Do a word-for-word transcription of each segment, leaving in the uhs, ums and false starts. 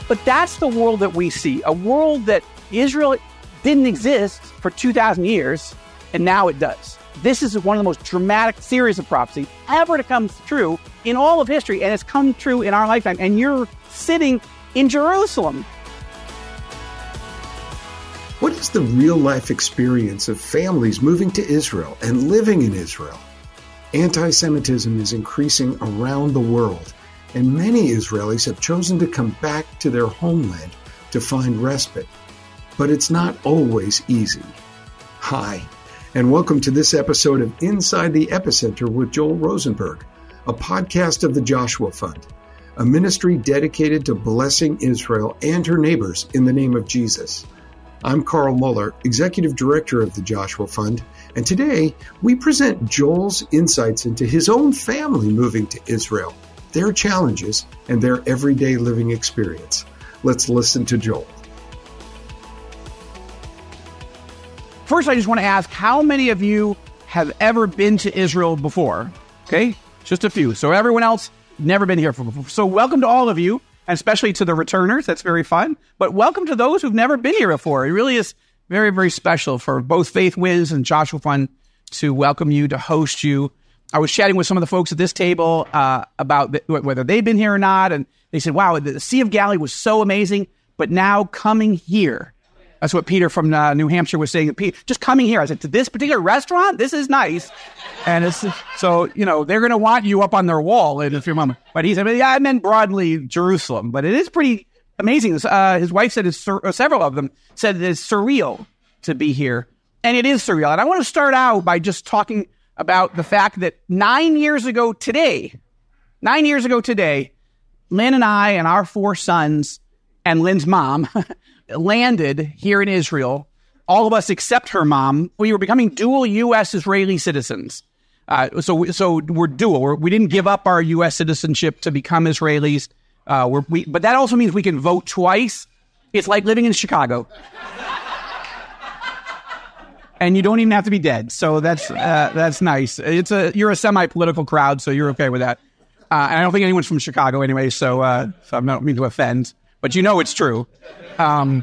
But that's the world that we see, a world that Israel didn't exist for two thousand years, and now it does. This is one of the most dramatic series of prophecy ever to come true in all of history, and it's come true in our lifetime, and you're sitting in Jerusalem. What is the real-life experience of families moving to Israel and living in Israel? Anti-Semitism is increasing around the world, and many Israelis have chosen to come back to their homeland to find respite. But it's not always easy. Hi, and welcome to this episode of Inside the Epicenter with Joel Rosenberg, a podcast of the Joshua Fund, a ministry dedicated to blessing Israel and her neighbors in the name of Jesus. I'm Carl Muller, Executive Director of the Joshua Fund, and today we present Joel's insights into his own family moving to Israel, their challenges, and their everyday living experience. Let's listen to Joel. First, I just want to ask, how many of you have ever been to Israel before? Okay, just a few. So everyone else, never been here before. So welcome to all of you, and especially to the returners. That's very fun. But welcome to those who've never been here before. It really is very, very special for both Faith Wiz and Joshua Fund to welcome you, to host you. I was chatting with some of the folks at this table uh, about the, whether they've been here or not, and they said, wow, the Sea of Galilee was so amazing, but now coming here, that's what Peter from uh, New Hampshire was saying, just coming here. I said, to this particular restaurant, this is nice. And it's so, you know, they're going to want you up on their wall in a few moments. But he said, yeah, I meant broadly Jerusalem, but it is pretty amazing. Uh, his wife said, it's sur- uh, several of them said it's surreal to be here. And it is surreal. And I want to start out by just talking about the fact that nine years ago today, nine years ago today, Lynn and I and our four sons and Lynn's mom landed here in Israel. All of us except her mom. We were becoming dual U S Israeli citizens. Uh, so, so we're dual. We're, we didn't give up our U S citizenship to become Israelis. Uh, we're, we, but that also means we can vote twice. It's like living in Chicago. And you don't even have to be dead, so that's uh, that's nice. It's a you're a semi-political crowd, so you're okay with that. Uh, and I don't think anyone's from Chicago anyway, so, uh, so I'm not mean to offend, but you know it's true. Um,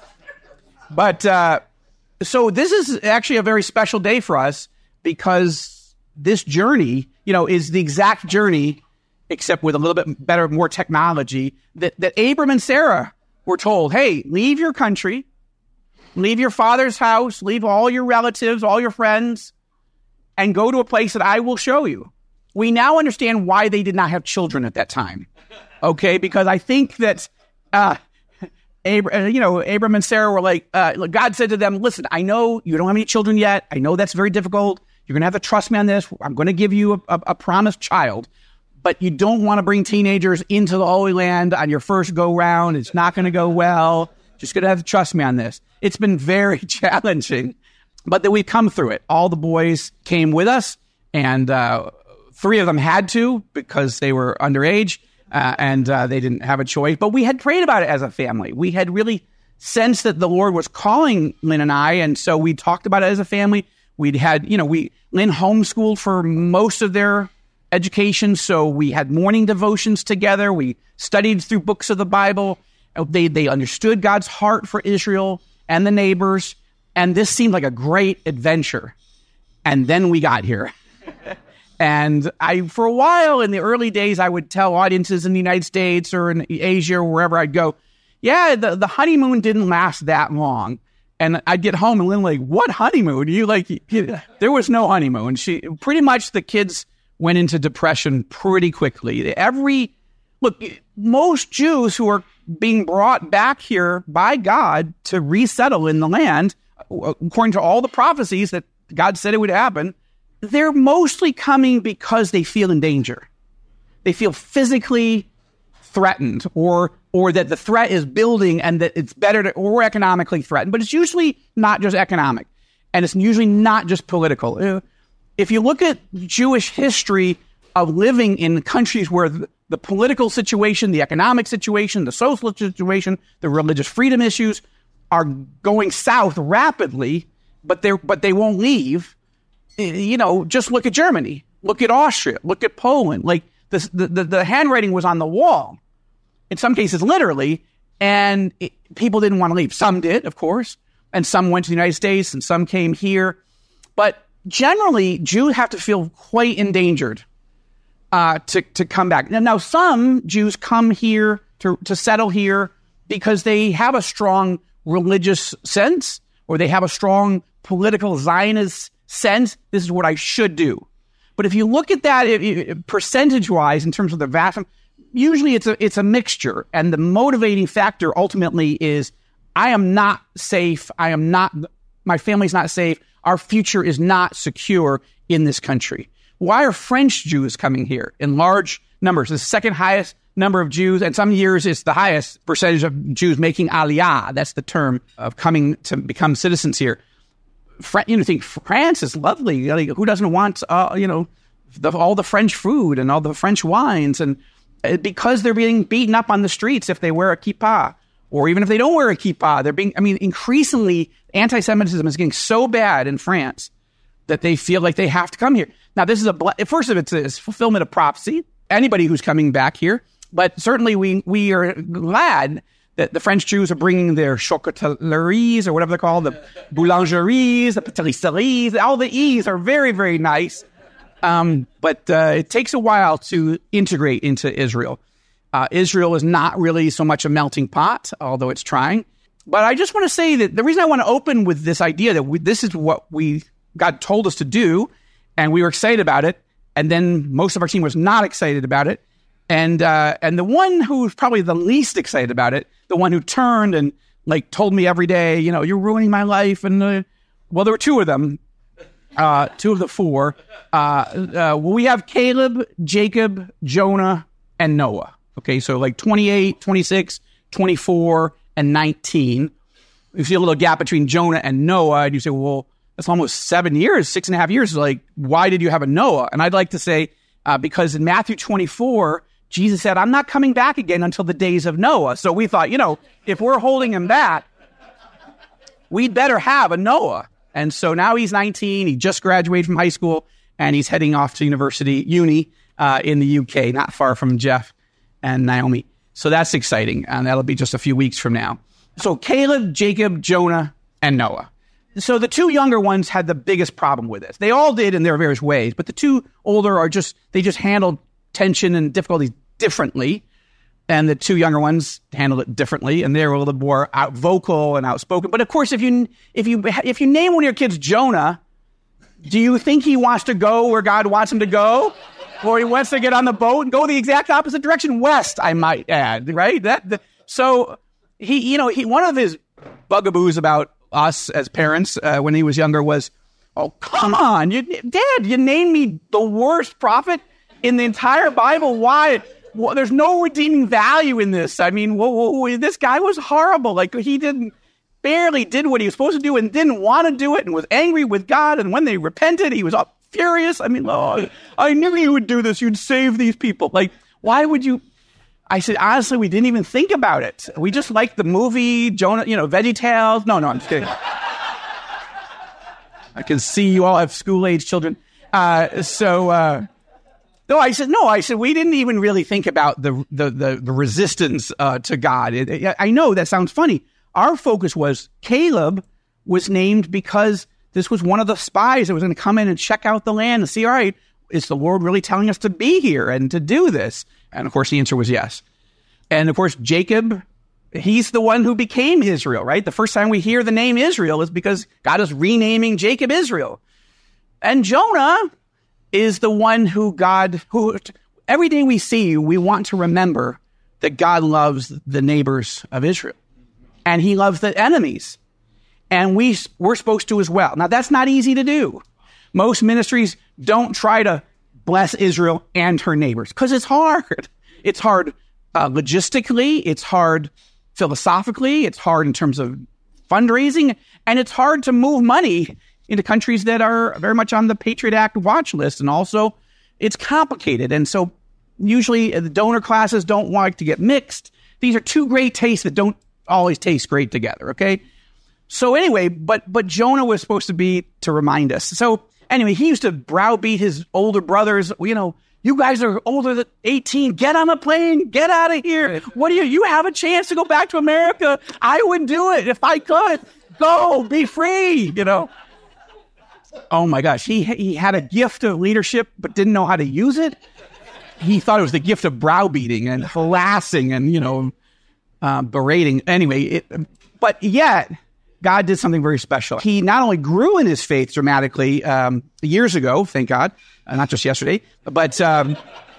but uh, so this is actually a very special day for us because this journey, you know, is the exact journey, except with a little bit better, more technology that that Abram and Sarah were told. Hey, leave your country. Leave your father's house, leave all your relatives, all your friends, and go to a place that I will show you. We now understand why they did not have children at that time, okay? Because I think that, uh, Abram, you know, Abram and Sarah were like, uh, God said to them, listen, I know you don't have any children yet. I know that's very difficult. You're going to have to trust me on this. I'm going to give you a, a, a promised child, but you don't want to bring teenagers into the Holy Land on your first go-round. It's not going to go well. Just going to have to trust me on this. It's been very challenging, but that we've come through it. All the boys came with us, and uh, three of them had to because they were underage, uh, and uh, they didn't have a choice. But we had prayed about it as a family. We had really sensed that the Lord was calling Lynn and I, and so we talked about it as a family. We'd had, you know, we Lynn homeschooled for most of their education, so we had morning devotions together. We studied through books of the Bible. They they understood God's heart for Israel and the neighbors, and this seemed like a great adventure. And then we got here. And I, for a while in the early days, I would tell audiences in the United States or in Asia or wherever I'd go, yeah, the, the honeymoon didn't last that long. And I'd get home and Lynn like, what honeymoon? You like, you, there was no honeymoon. She pretty much the kids went into depression pretty quickly. Every Look, most Jews who are being brought back here by God to resettle in the land, according to all the prophecies that God said it would happen, they're mostly coming because they feel in danger. They feel physically threatened, or or that the threat is building and that it's better to, or economically threatened. But it's usually not just economic, and it's usually not just political. If you look at Jewish history of living in countries where the, the political situation, the economic situation, the social situation, the religious freedom issues are going south rapidly, but they but they won't leave. You know, just look at Germany, look at Austria, look at Poland. Like this, the, the the handwriting was on the wall, in some cases literally, And it, people didn't want to leave. Some did, of course, and some went to the United States, and some came here. But generally, Jews have to feel quite endangered uh, to, to come back. Now, now, some Jews come here to, to settle here because they have a strong religious sense, or they have a strong political Zionist sense. This is what I should do. But if you look at that it, it, percentage-wise in terms of the vast, usually it's a it's a mixture. And the motivating factor ultimately is, I am not safe. I am not, my family's not safe. Our future is not secure in this country. Why are French Jews coming here in large numbers? The second highest number of Jews, and some years it's the highest percentage of Jews making aliyah. That's the term of coming to become citizens here. Fr- you know, think France is lovely. Like, who doesn't want, uh, you know, the, all the French food and all the French wines? And uh, because they're being beaten up on the streets if they wear a kippah, or even if they don't wear a kippah, they're being, I mean, increasingly anti-Semitism is getting so bad in France that they feel like they have to come here. Now, this is a, first of it, it's fulfillment of prophecy. Anybody who's coming back here. But certainly we we are glad that the French Jews are bringing their chocolatelleries, or whatever they're called, the boulangeries, the patisseries. All the E's are very, very nice. Um, but uh, it takes a while to integrate into Israel. Uh, Israel is not really so much a melting pot, although it's trying. But I just want to say that the reason I want to open with this idea that we, this is what we God told us to do, and we were excited about it, and then most of our team was not excited about it. And uh, and the one who was probably the least excited about it, the one who turned and like told me every day, you know, you're ruining my life. And uh, well, there were two of them, uh, two of the four. Uh, uh, we have Caleb, Jacob, Jonah, and Noah. Okay, so like twenty-eight, twenty-six, twenty-four, and nineteen. You see a little gap between Jonah and Noah, and you say, well, that's almost seven years, six and a half years. Like, why did you have a Noah? And I'd like to say, uh, because in Matthew twenty-four, Jesus said, I'm not coming back again until the days of Noah. So we thought, you know, if we're holding him back, we'd better have a Noah. And so now he's nineteen. He just graduated from high school, and he's heading off to university, uni, uh, in the U K, not far from Jeff and Naomi. So that's exciting. And that'll be just a few weeks from now. So Caleb, Jacob, Jonah, and Noah. So the two younger ones had the biggest problem with this. They all did in their various ways, but the two older are just, they just handled tension and difficulties differently, and the two younger ones handled it differently, and they were a little more out vocal and outspoken. But of course, if you if you if you name one of your kids Jonah, do you think he wants to go where God wants him to go, or he wants to get on the boat and go the exact opposite direction, west? I might add, right? That the, so he, you know, he one of his bugaboos about us as parents uh, when he was younger was, oh, come on, you, Dad, you named me the worst prophet in the entire Bible. Why? Well, there's no redeeming value in this. I mean, whoa, whoa, whoa, this guy was horrible. Like, he didn't, barely did what he was supposed to do and didn't want to do it and was angry with God. And when they repented, he was all furious. I mean, oh, I knew you would do this. You'd save these people. Like, why would you? I said, honestly, we didn't even think about it. We just liked the movie, Jonah, you know, VeggieTales. No, no, I'm just kidding. I can see you all have school-age children. Uh, so, uh, No, I said, no, I said, we didn't even really think about the the the, the resistance uh, to God. It, it, I know that sounds funny. Our focus was Caleb was named because this was one of the spies that was going to come in and check out the land and see, all right, is the Lord really telling us to be here and to do this? And of course, the answer was yes. And of course, Jacob, he's the one who became Israel, right? The first time we hear the name Israel is because God is renaming Jacob Israel. And Jonah is the one who God, who every day we see, we want to remember that God loves the neighbors of Israel. And he loves the enemies. And we, we're supposed to as well. Now, that's not easy to do. Most ministries don't try to bless Israel and her neighbors because it's hard. It's hard uh, logistically. It's hard philosophically. It's hard in terms of fundraising. And it's hard to move money into countries that are very much on the Patriot Act watch list. And also, it's complicated. And so usually the donor classes don't like to get mixed. These are two great tastes that don't always taste great together, okay? So anyway, but but Jonah was supposed to be to remind us. So anyway, he used to browbeat his older brothers, you know, You guys are older than eighteen. Get on a plane. Get out of here. What do you, you have a chance to go back to America. I would do it if I could. Go, be free, you know. Oh my gosh. He, he had a gift of leadership, but didn't know how to use it. He thought it was the gift of browbeating and harassing and, you know, uh, berating. Anyway, it, but yet God did something very special. He not only grew in his faith dramatically um, years ago, thank God, uh, not just yesterday, but um,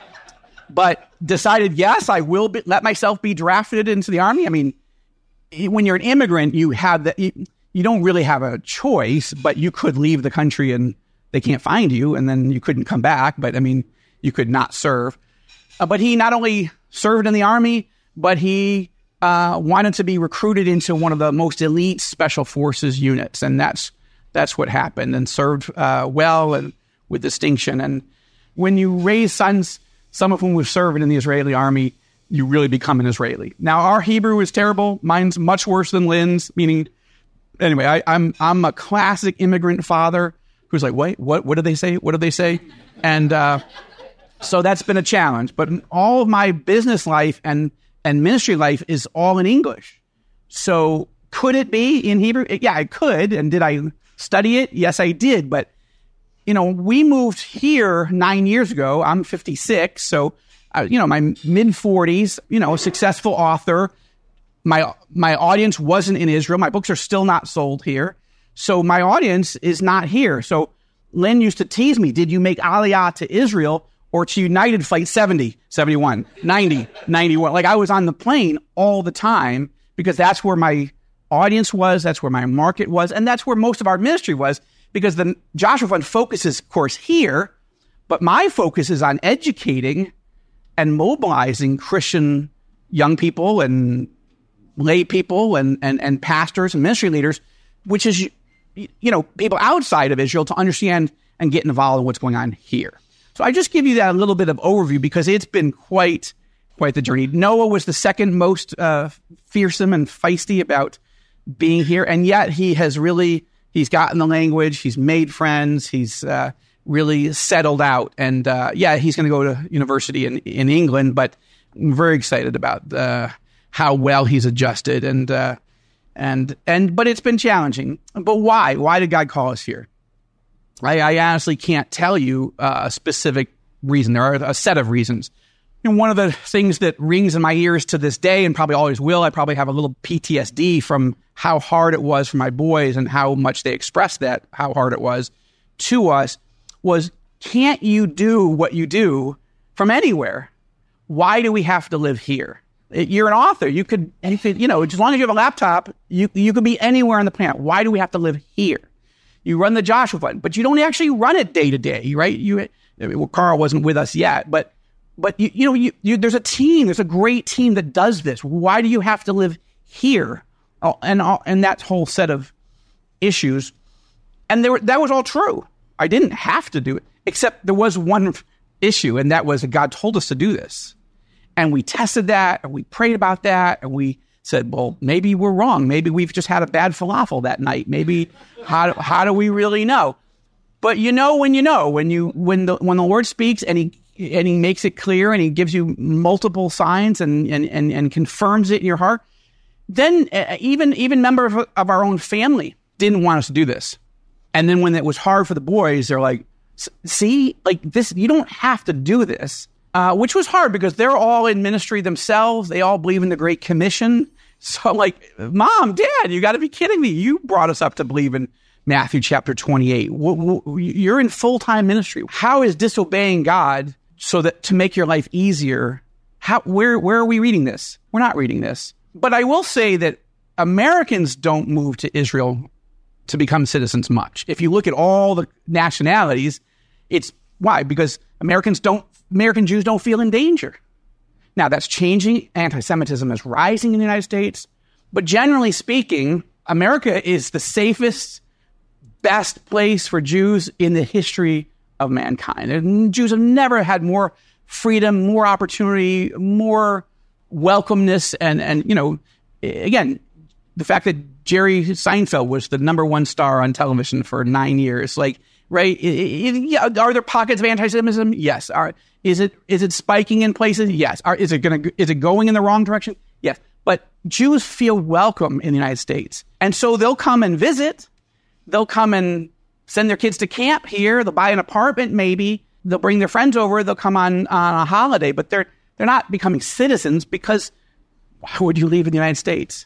but decided, yes, I will be, let myself be drafted into the army. I mean, when you're an immigrant, you have the, you, you don't really have a choice, but you could leave the country and they can't find you, and then you couldn't come back. But I mean, you could not serve. Uh, but he not only served in the army, but he uh, wanted to be recruited into one of the most elite special forces units. And that's that's what happened, and served uh, well and with distinction. And when you raise sons, some of whom were serving in the Israeli army, you really become an Israeli. Now, our Hebrew is terrible. Mine's much worse than Lynn's, meaning, anyway, I, I'm I'm a classic immigrant father who's like, wait, what, what did they say? What did they say? And uh, so that's been a challenge. But all of my business life and, and ministry life is all in English. So could it be in Hebrew? Yeah, I could. And did I study it? Yes, I did. But, you know, we moved here nine years ago. I'm fifty-six. So, uh, you know, my mid forties, you know, successful author. My my audience wasn't in Israel. My books are still not sold here. So my audience is not here. So Lynn used to tease me, did you make Aliyah to Israel or to United Flight seventy, seventy-one, ninety, ninety-one? Like, I was on the plane all the time because that's where my audience was, that's where my market was, and that's where most of our ministry was, because the Joshua Fund focuses, of course, here, but my focus is on educating and mobilizing Christian young people and lay people and, and, and pastors and ministry leaders, which is, you know, people outside of Israel, to understand and get involved in what's going on here. So I just give you that a little bit of overview because it's been quite, quite the journey. Noah was the second most uh, fearsome and feisty about being here, and yet he has really, he's gotten the language, he's made friends, he's uh, really settled out, and uh, yeah, he's going to go to university in, in England, but I'm very excited about uh, how well he's adjusted, and uh, and and but it's been challenging. But why? Why did God call us here? I, I honestly can't tell you uh, a specific reason. There are a set of reasons. And one of the things that rings in my ears to this day, and probably always will, I probably have a little P T S D from how hard it was for my boys and how much they expressed that, how hard it was to us, was, can't you do what you do from anywhere? Why do we have to live here? You're an author. You could, you could, you know, as long as you have a laptop, you you could be anywhere on the planet. Why do we have to live here? You run the Joshua Fund, but you don't actually run it day to day, right? You, well, Carl wasn't with us yet, but but you, you know, you, you there's a team. There's a great team that does this. Why do you have to live here? Oh, and all, and that whole set of issues, and there that was all true. I didn't have to do it, except there was one issue, and that was that God told us to do this. And we tested that, and we prayed about that, and we said, well, maybe we're wrong. Maybe we've just had a bad falafel that night. Maybe, how, how do we really know? But you know when you know, when you when the when the Lord speaks and he and he makes it clear and he gives you multiple signs and and and, and confirms it in your heart, then uh, even even members of, of our own family didn't want us to do this. And then when it was hard for the boys, they're like, see, like this, you don't have to do this. Uh, which was hard because they're all in ministry themselves. They all believe in the Great Commission. So I'm like, Mom, Dad, you got to be kidding me. You brought us up to believe in Matthew chapter twenty-eight. W- w- you're in full-time ministry. How is disobeying God so that to make your life easier? How, where, where are we reading this? We're not reading this. But I will say that Americans don't move to Israel to become citizens much. If you look at all the nationalities, it's why? Because Americans don't American Jews don't feel in danger. Now, that's changing. Anti-Semitism is rising in the United States. But generally speaking, America is the safest, best place for Jews in the history of mankind. And Jews have never had more freedom, more opportunity, more welcomeness. And, and you know, again, the fact that Jerry Seinfeld was the number one star on television for nine years, like, right? It, it, yeah, are there pockets of anti-Semitism? Yes. Are is it is it spiking in places? Yes. Are, is it going to is it going in the wrong direction? Yes. But Jews feel welcome in the United States, and so they'll come and visit. They'll come and send their kids to camp here. They'll buy an apartment, maybe. They'll bring their friends over. They'll come on, on a holiday, but they're they're not becoming citizens because why would you leave in the United States?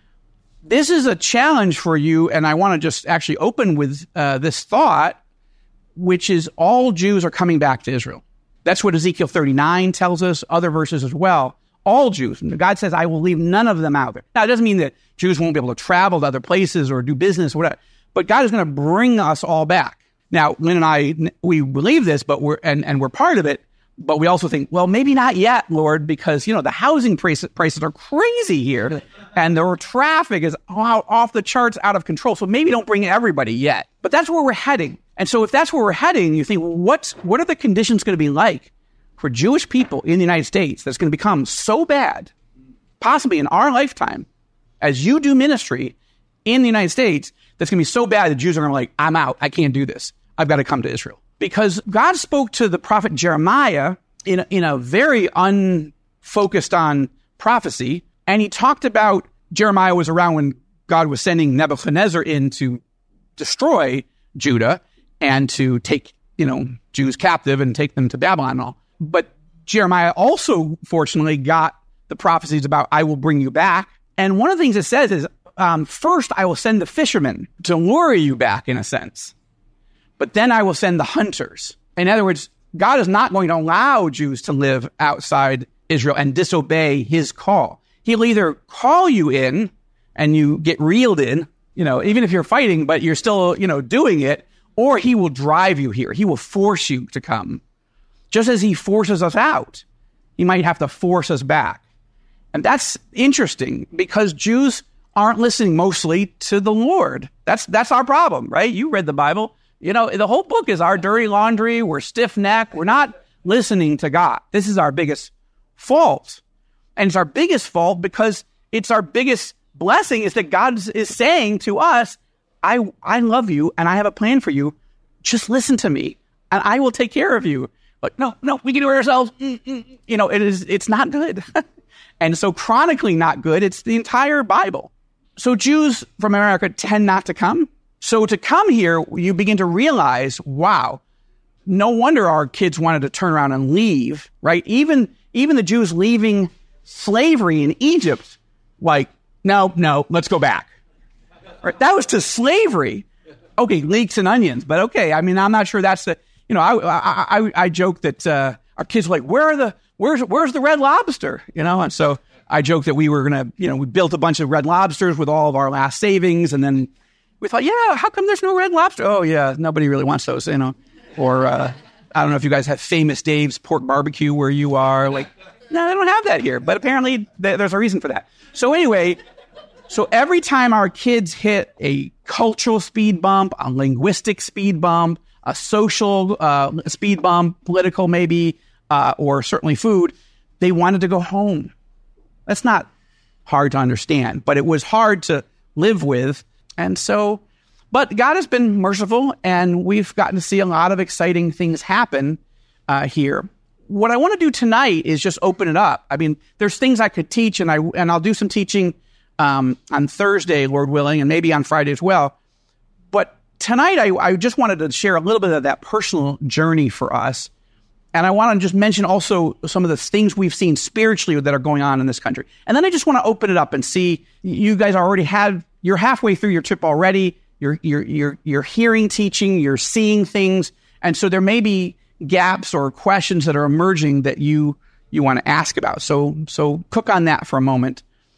This is a challenge for you, and I want to just actually open with uh, this thought, which is all Jews are coming back to Israel. That's what Ezekiel thirty-nine tells us, other verses as well. All Jews. God says, I will leave none of them out there. Now, it doesn't mean that Jews won't be able to travel to other places or do business or whatever, but God is going to bring us all back. Now, Lynn and I, we believe this, but we're and, and we're part of it, but we also think, well, maybe not yet, Lord, because, you know, the housing prices, prices are crazy here, and the traffic is out, off the charts, out of control, so maybe don't bring everybody yet. But that's where we're heading. And so if that's where we're heading, you think, well, what's, what are the conditions going to be like for Jewish people in the United States that's going to become so bad, possibly in our lifetime, as you do ministry in the United States, that's going to be so bad that Jews are going to be like, I'm out. I can't do this. I've got to come to Israel. Because God spoke to the prophet Jeremiah in a, in a very unfocused on prophecy, and he talked about Jeremiah was around when God was sending Nebuchadnezzar in to destroy Judah and to take, you know, Jews captive and take them to Babylon and all. But Jeremiah also, fortunately, got the prophecies about, I will bring you back. And one of the things it says is, um, first I will send the fishermen to lure you back, in a sense. But then I will send the hunters. In other words, God is not going to allow Jews to live outside Israel and disobey his call. He'll either call you in and you get reeled in, you know, even if you're fighting, but you're still, you know, doing it, or he will drive you here. He will force you to come. Just as he forces us out, he might have to force us back. And that's interesting because Jews aren't listening mostly to the Lord. That's that's our problem, right? You read the Bible. You know, the whole book is our dirty laundry. We're stiff-necked. We're not listening to God. This is our biggest fault. And it's our biggest fault because it's our biggest blessing is that God is saying to us, I, I love you and I have a plan for you. Just listen to me and I will take care of you. But no, no, we can do it ourselves. Mm-mm. You know, it is, it's not good. And so chronically not good. It's the entire Bible. So Jews from America tend not to come. So to come here, you begin to realize, wow, no wonder our kids wanted to turn around and leave, right? Even, even the Jews leaving slavery in Egypt, like, no, no, let's go back. Right? That was to slavery. Okay, leeks and onions, but okay. I mean, I'm not sure that's the, you know, I, I, I, I joke that, uh, our kids were like, where are the, where's, where's the Red Lobster? You know? And so I joked that we were going to, you know, we built a bunch of Red Lobsters with all of our last savings. And then we thought, yeah, how come there's no Red Lobster? Oh yeah, nobody really wants those, you know, or, uh, I don't know if you guys have Famous Dave's pork barbecue where you are. Like, no, they don't have that here, but apparently th- there's a reason for that. So anyway, so every time our kids hit a cultural speed bump, a linguistic speed bump, a social uh, speed bump, political maybe, uh, or certainly food, they wanted to go home. That's not hard to understand, but it was hard to live with. And so, but God has been merciful, and we've gotten to see a lot of exciting things happen uh, here. What I want to do tonight is just open it up. I mean, there's things I could teach, and I and I'll do some teaching um, on Thursday, Lord willing, and maybe on Friday as well. But tonight, I, I just wanted to share a little bit of that personal journey for us. And I want to just mention also some of the things we've seen spiritually that are going on in this country. And then I just want to open it up and see, you guys already had, you're halfway through your trip already. You're, you're, you're, you're hearing teaching, you're seeing things. And so there may be gaps or questions that are emerging that you, you want to ask about. So, so cook on that for a moment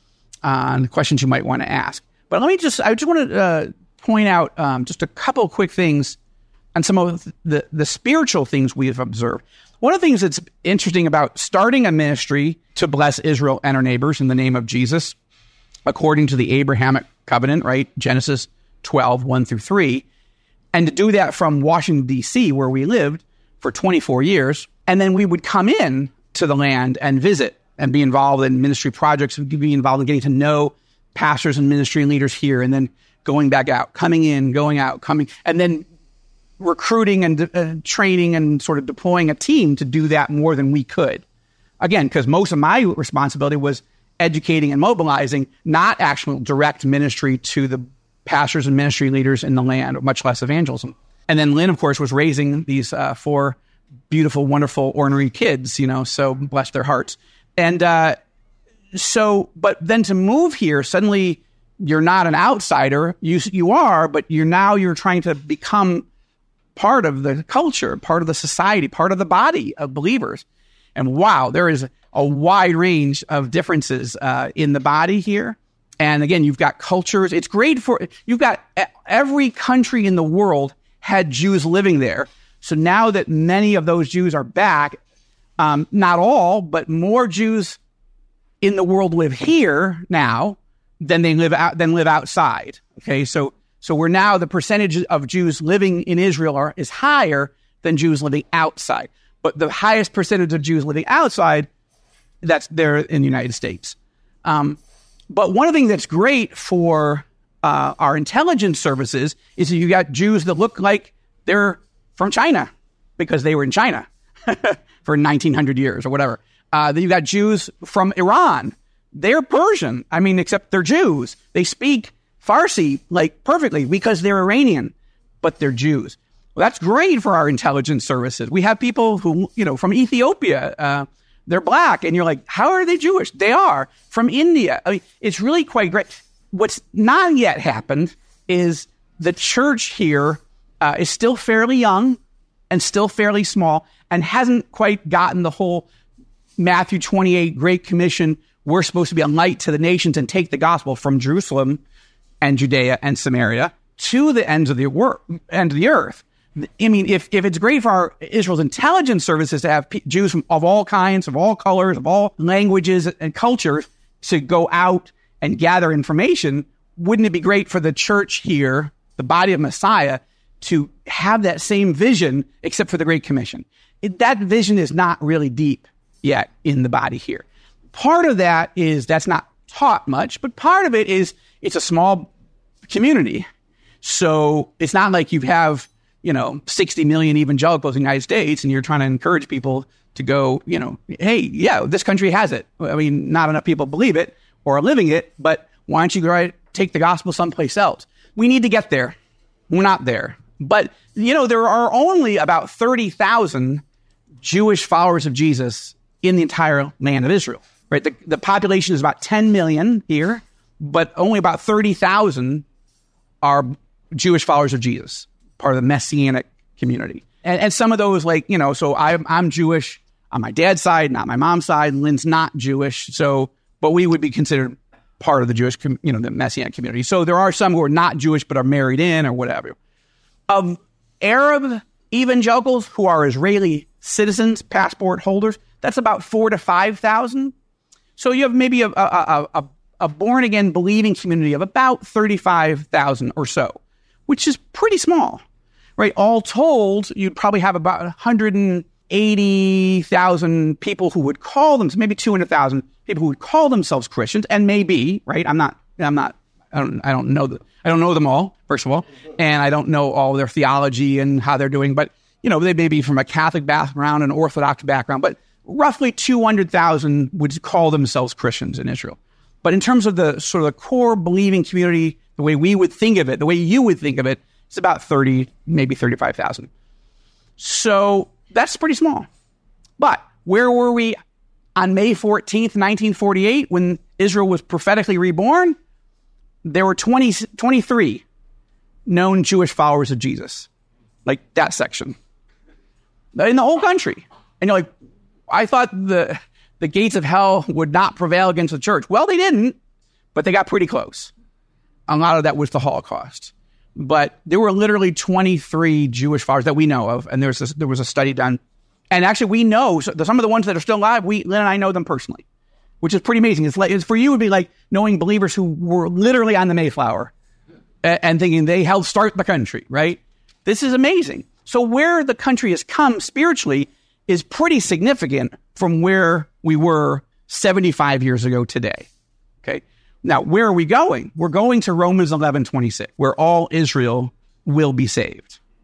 on the questions you might want to ask. But let me just, I just want to uh, point out um, just a couple of quick things on some of the, the spiritual things we have observed. One of the things that's interesting about starting a ministry to bless Israel and our neighbors in the name of Jesus, according to the Abrahamic covenant, right? Genesis twelve, one through three. And to do that from Washington, D C, where we lived for twenty-four years. And then we would come in to the land and visit and be involved in ministry projects, and be involved in getting to know pastors and ministry leaders here, and then going back out, coming in, going out, coming, and then recruiting and uh, training and sort of deploying a team to do that more than we could. Again, because most of my responsibility was educating and mobilizing, not actual direct ministry to the pastors and ministry leaders in the land, much less evangelism. And then Lynn, of course, was raising these uh, four beautiful, wonderful, ornery kids, you know, so bless their hearts. And uh, so, but then to move here, suddenly you're not an outsider. You you are, but you're now you're trying to become part of the culture, part of the society, part of the body of believers. And wow, there is a wide range of differences uh, in the body here. And again, you've got cultures. It's great for, you've got every country in the world had Jews living there. So now that many of those Jews are back, um, not all, but more Jews in the world live here now than they live out, than live outside. Okay. So, so we're now, the percentage of Jews living in Israel are, is higher than Jews living outside. But the highest percentage of Jews living outside, that's there in the United States. Um, but one of the things that's great for uh, our intelligence services is that you got Jews that look like they're from China because they were in China for nineteen hundred years or whatever. Uh, then you got Jews from Iran. They're Persian. I mean, except they're Jews. They speak Farsi like perfectly because they're Iranian, but they're Jews. Well, that's great for our intelligence services. We have people who, you know, from Ethiopia, uh, they're black. And you're like, how are they Jewish? They are. From India. I mean, it's really quite great. What's not yet happened is the church here uh, is still fairly young and still fairly small and hasn't quite gotten the whole Matthew twenty-eight Great Commission. We're supposed to be a light to the nations and take the gospel from Jerusalem and Judea and Samaria to the ends of the wor- end of the earth. I mean, if, if it's great for our Israel's intelligence services to have P- Jews from, of all kinds, of all colors, of all languages and cultures to go out and gather information, wouldn't it be great for the church here, the body of Messiah, to have that same vision, except for the Great Commission? It, that vision is not really deep yet in the body here. Part of that is that's not taught much, but part of it is it's a small community. So it's not like you have, you know, sixty million evangelicals in the United States and you're trying to encourage people to go, you know, hey, yeah, this country has it. I mean, not enough people believe it or are living it, but why don't you go right, take the gospel someplace else? We need to get there. We're not there. But, you know, there are only about thirty thousand Jewish followers of Jesus in the entire land of Israel, right? The, the population is about ten million here, but only about thirty thousand are Jewish followers of Jesus, part of the Messianic community. And, and some of those, like, you know, so I'm, I'm Jewish on my dad's side, not my mom's side. Lynn's not Jewish. So, but we would be considered part of the Jewish, com- you know, the Messianic community. So there are some who are not Jewish, but are married in or whatever. Of Arab evangelicals who are Israeli citizens, passport holders, that's about four to five thousand. So you have maybe a, a, a, a born-again believing community of about thirty-five thousand or so, which is pretty small, right? All told, you'd probably have about one hundred eighty thousand people who would call them, maybe two hundred thousand people who would call themselves Christians, and maybe, right? I'm not, I'm not, I don't, I don't know the, I don't know them all, first of all, and I don't know all their theology and how they're doing, but, you know, they may be from a Catholic background, an Orthodox background, but roughly two hundred thousand would call themselves Christians in Israel. But in terms of the sort of the core believing community, the way we would think of it, the way you would think of it, it's about thirty, maybe thirty-five thousand. So that's pretty small. But where were we on May fourteenth, nineteen forty-eight, when Israel was prophetically reborn? There were twenty, twenty-three known Jewish followers of Jesus, like that section, in the whole country. And you're like, I thought the the gates of hell would not prevail against the church. Well, they didn't, but they got pretty close. A lot of that was the Holocaust. But there were literally twenty-three Jewish followers that we know of, and there was a, there was a study done. And actually, we know so some of the ones that are still alive. We Lynn and I know them personally, which is pretty amazing. It's like it's, for you, it would be like knowing believers who were literally on the Mayflower and, and thinking they helped start the country. Right? This is amazing. So where the country has come spiritually is pretty significant from where we were seventy-five years ago today. Okay. Now, where are we going? We're going to Romans eleven twenty-six, where all Israel will be saved.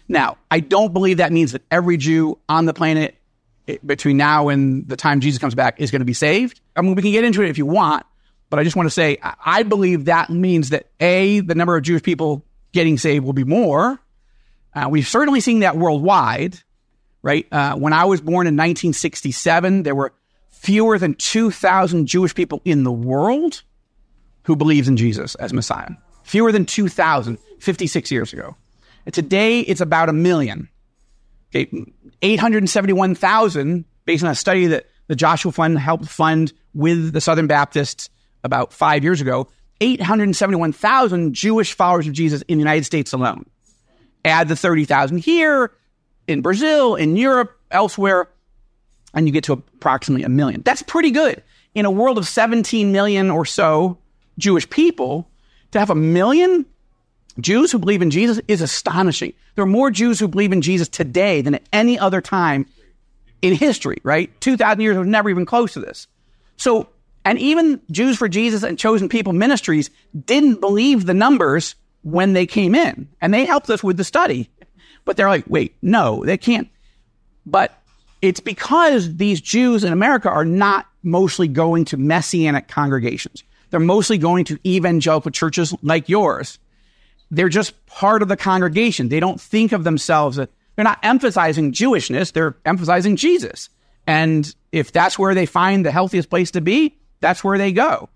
Now, I don't believe that means that every Jew on the planet it, between now and the time Jesus comes back is going to be saved. I mean, we can get into it if you want, but I just want to say I, I believe that means that, A, the number of Jewish people getting saved will be more. Uh, we've certainly seen that worldwide, right? Uh, when I was born in nineteen sixty-seven, there were fewer than two thousand Jewish people in the world who believes in Jesus as Messiah. Fewer than two thousand, fifty-six years ago. And today, it's about a million. Okay, eight hundred seventy-one thousand, based on a study that the Joshua Fund helped fund with the Southern Baptists about five years ago, eight hundred seventy-one thousand Jewish followers of Jesus in the United States alone. Add the thirty thousand here, in Brazil, in Europe, elsewhere, and you get to approximately a million. That's pretty good. In a world of seventeen million or so Jewish people, to have a million Jews who believe in Jesus is astonishing. There are more Jews who believe in Jesus today than at any other time in history, right? two thousand years was never even close to this. So, and even Jews for Jesus and Chosen People Ministries didn't believe the numbers when they came in, and they helped us with the study. But they're like, wait, no, they can't. But it's because these Jews in America are not mostly going to Messianic congregations. They're mostly going to evangelical churches like yours. They're just part of the congregation. They don't think of themselves, they're not emphasizing Jewishness, they're emphasizing Jesus. And if that's where they find the healthiest place to be, that's where they go.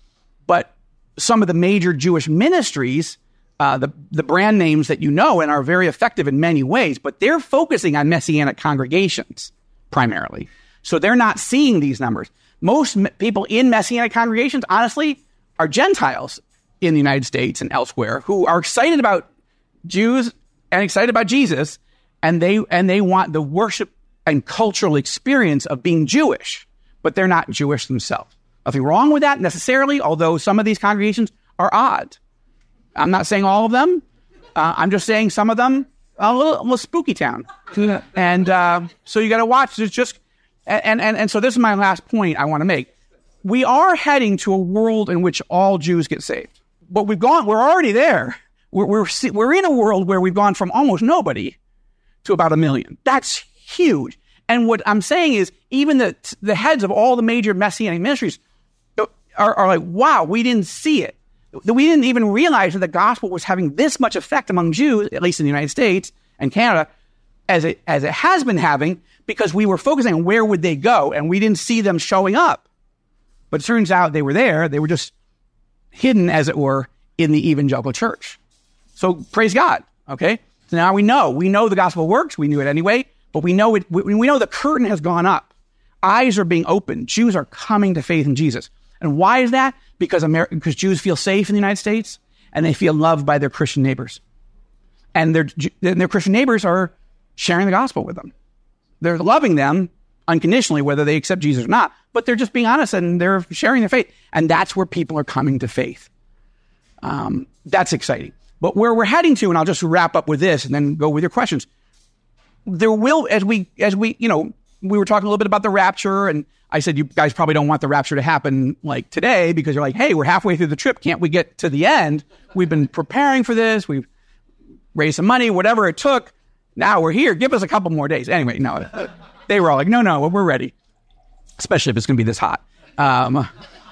But some of the major Jewish ministries, uh, the, the brand names that you know and are very effective in many ways, but they're focusing on Messianic congregations primarily. So they're not seeing these numbers. Most m- people in Messianic congregations, honestly, are Gentiles in the United States and elsewhere who are excited about Jews and excited about Jesus, and they and they want the worship and cultural experience of being Jewish, but they're not Jewish themselves. Nothing wrong with that necessarily, although some of these congregations are odd. I'm not saying all of them. Uh, I'm just saying some of them are a little, a little spooky town. And uh, so you got to watch. It's just, and, and, and so this is my last point I want to make. We are heading to a world in which all Jews get saved. But we've gone, we're already there. We're, we're, we're in a world where we've gone from almost nobody to about a million. That's huge. And what I'm saying is even the, the heads of all the major Messianic ministries are, are like, wow, we didn't see it. We didn't even realize that the gospel was having this much effect among Jews, at least in the United States and Canada, as it, as it has been having, because we were focusing on where would they go, and we didn't see them showing up. But it turns out they were there. They were just hidden, as it were, in the evangelical church. So praise God, okay? So now we know. We know the gospel works. We knew it anyway, but we know it. We, we know the curtain has gone up. Eyes are being opened. Jews are coming to faith in Jesus. And why is that? Because Amer- because Jews feel safe in the United States, and they feel loved by their Christian neighbors. And their, their Christian neighbors are sharing the gospel with them. They're loving them unconditionally, whether they accept Jesus or not, but they're just being honest and they're sharing their faith. And that's where people are coming to faith. Um, that's exciting. But where we're heading to, and I'll just wrap up with this and then go with your questions. There will, as we, as we, you know, we were talking a little bit about the rapture, and I said, you guys probably don't want the rapture to happen like today because you're like, hey, we're halfway through the trip. Can't we get to the end? We've been preparing for this. We've raised some money, whatever it took. Now we're here. Give us a couple more days. Anyway, no, they were all like, no, no, we're ready, especially if it's going to be this hot. Um,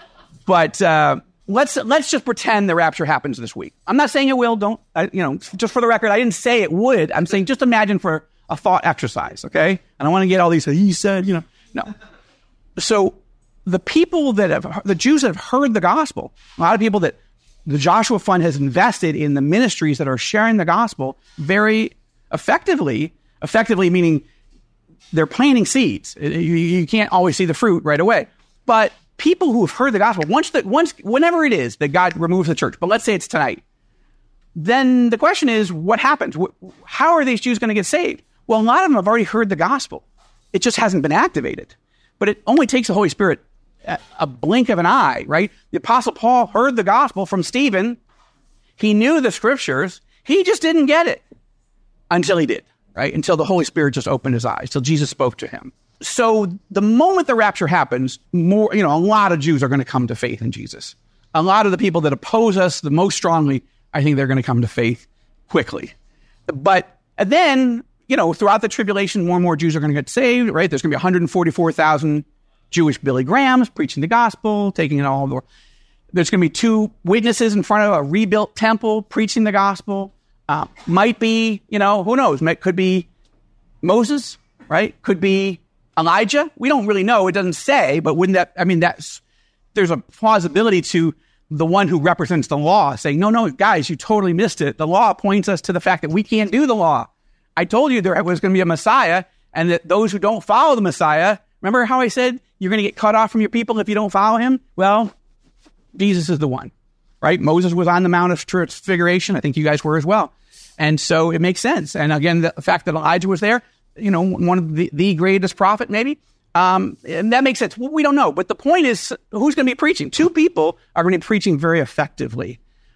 but uh, let's let's just pretend the rapture happens this week. I'm not saying it will. Don't, I, you know, just for the record, I didn't say it would. I'm saying just imagine for a thought exercise, okay? I don't want to get all these, he said, you know, no. So the people that have, the Jews that have heard the gospel, a lot of people that the Joshua Fund has invested in the ministries that are sharing the gospel very effectively, effectively meaning they're planting seeds. You, you can't always see the fruit right away. But people who have heard the gospel, once the, once, whenever it is that God removes the church, but let's say it's tonight, then the question is, what happens? How are these Jews going to get saved? Well, a lot of them have already heard the gospel. It just hasn't been activated. But it only takes the Holy Spirit a, a blink of an eye, right? The Apostle Paul heard the gospel from Stephen. He knew the scriptures. He just didn't get it until he did, right? Until the Holy Spirit just opened his eyes, till Jesus spoke to him. So the moment the rapture happens, more, you know, a lot of Jews are going to come to faith in Jesus. A lot of the people that oppose us the most strongly, I think they're going to come to faith quickly. But And then, you know, throughout the tribulation, more and more Jews are going to get saved, right? There's going to be one hundred forty-four thousand Jewish Billy Grahams preaching the gospel, taking it all over. There's going to be two witnesses in front of a rebuilt temple preaching the gospel. Uh, might be, you know, who knows? Might, could be Moses, right? Could be Elijah. We don't really know. It doesn't say, but wouldn't that, I mean, that's, there's a plausibility to the one who represents the law saying, no, no, guys, you totally missed it. The law points us to the fact that we can't do the law. I told you there was going to be a Messiah, and that those who don't follow the Messiah, remember how I said you're going to get cut off from your people if you don't follow him? Well, Jesus is the one, right? Moses was on the Mount of Transfiguration. I think you guys were as well. And so it makes sense. And again, the fact that Elijah was there, you know, one of the, the greatest prophet maybe, um, and that makes sense. Well, we don't know. But the point is, who's going to be preaching? Two people are going to be preaching very effectively.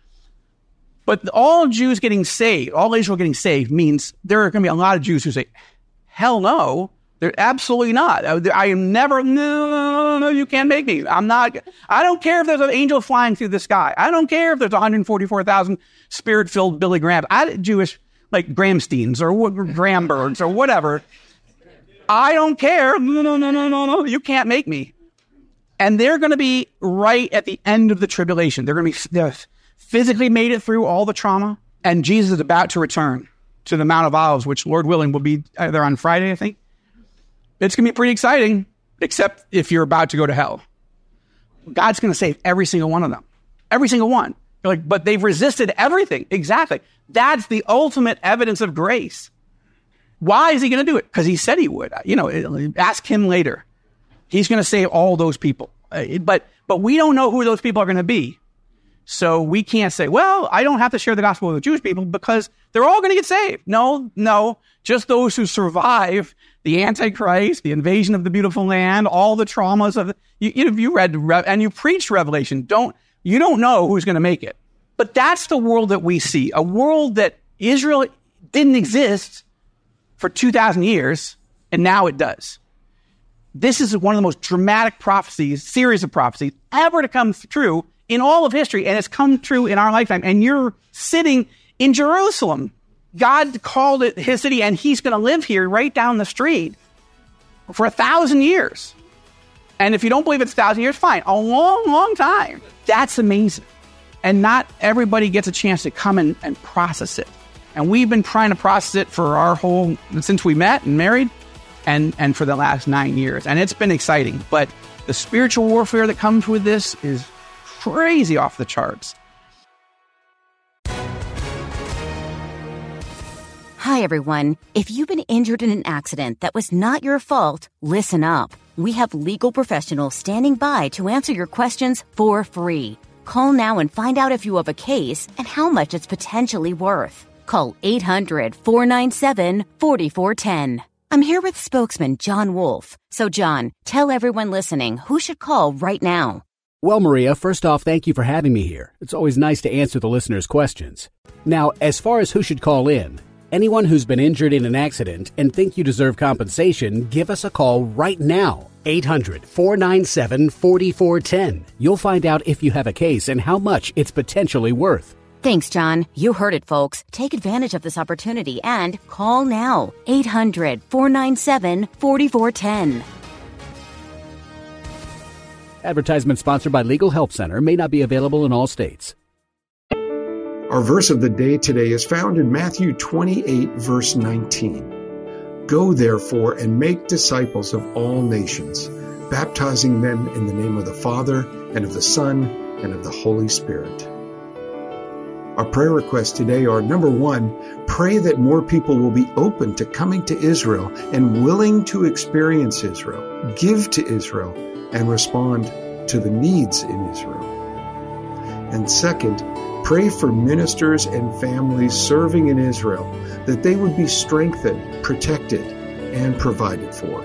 But all Jews getting saved, all Israel getting saved means there are going to be a lot of Jews who say, hell no, they're absolutely not. I am never, no, no, no, you can't make me. I'm not, I don't care if there's an angel flying through the sky. I don't care if there's one hundred forty-four thousand spirit-filled Billy Grahams. I, Jewish, like Gramsteins or Grambergs or whatever. I don't care. No, no, no, no, no, no. You can't make me. And they're going to be right at the end of the tribulation. They're going to be, they're physically made it through all the trauma, and Jesus is about to return to the Mount of Olives, which, Lord willing, will be either on Friday, I think. It's going to be pretty exciting, except if you're about to go to hell. God's going to save every single one of them. Every single one. You're like, but they've resisted everything. Exactly. That's the ultimate evidence of grace. Why is he going to do it? Because he said he would. You know, ask him later. He's going to save all those people. But but we don't know who those people are going to be. So we can't say, well, I don't have to share the gospel with the Jewish people because they're all going to get saved. No, no. Just those who survive the Antichrist, the invasion of the beautiful land, all the traumas of the, you, you, you read and you preach Revelation. Don't, you don't know who's going to make it. But that's the world that we see. A world that Israel didn't exist for two thousand years, and now it does. This is one of the most dramatic prophecies, series of prophecies ever to come true in all of history, and it's come true in our lifetime. And you're sitting in Jerusalem. God called it his city, and he's going to live here right down the street for a thousand years. And if you don't believe it's a thousand years, fine. A long, long time. That's amazing. And not everybody gets a chance to come in and process it. And we've been trying to process it for our whole, since we met and married, and, and for the last nine years. And it's been exciting. But the spiritual warfare that comes with this is crazy off the charts. Hi, everyone. If you've been injured in an accident that was not your fault, listen up. We have legal professionals standing by to answer your questions for free. Call now and find out if you have a case and how much it's potentially worth. Call eight hundred, four nine seven, four four one zero. I'm here with spokesman John Wolf. So, John, tell everyone listening who should call right now. Well, Maria, first off, thank you for having me here. It's always nice to answer the listeners' questions. Now, as far as who should call in, anyone who's been injured in an accident and think you deserve compensation, give us a call right now. eight hundred, four nine seven, four four one zero. You'll find out if you have a case and how much it's potentially worth. Thanks, John. You heard it, folks. Take advantage of this opportunity and call now. eight hundred, four nine seven, four four one zero. Advertisement sponsored by Legal Help Center. May not be available in all states. Our verse of the day today is found in Matthew twenty-eight, verse nineteen. Go, therefore, and make disciples of all nations, baptizing them in the name of the Father, and of the Son, and of the Holy Spirit. Our prayer requests today are, number one, pray that more people will be open to coming to Israel and willing to experience Israel, give to Israel, and respond to the needs in Israel. And second, pray for ministers and families serving in Israel, that they would be strengthened, protected, and provided for.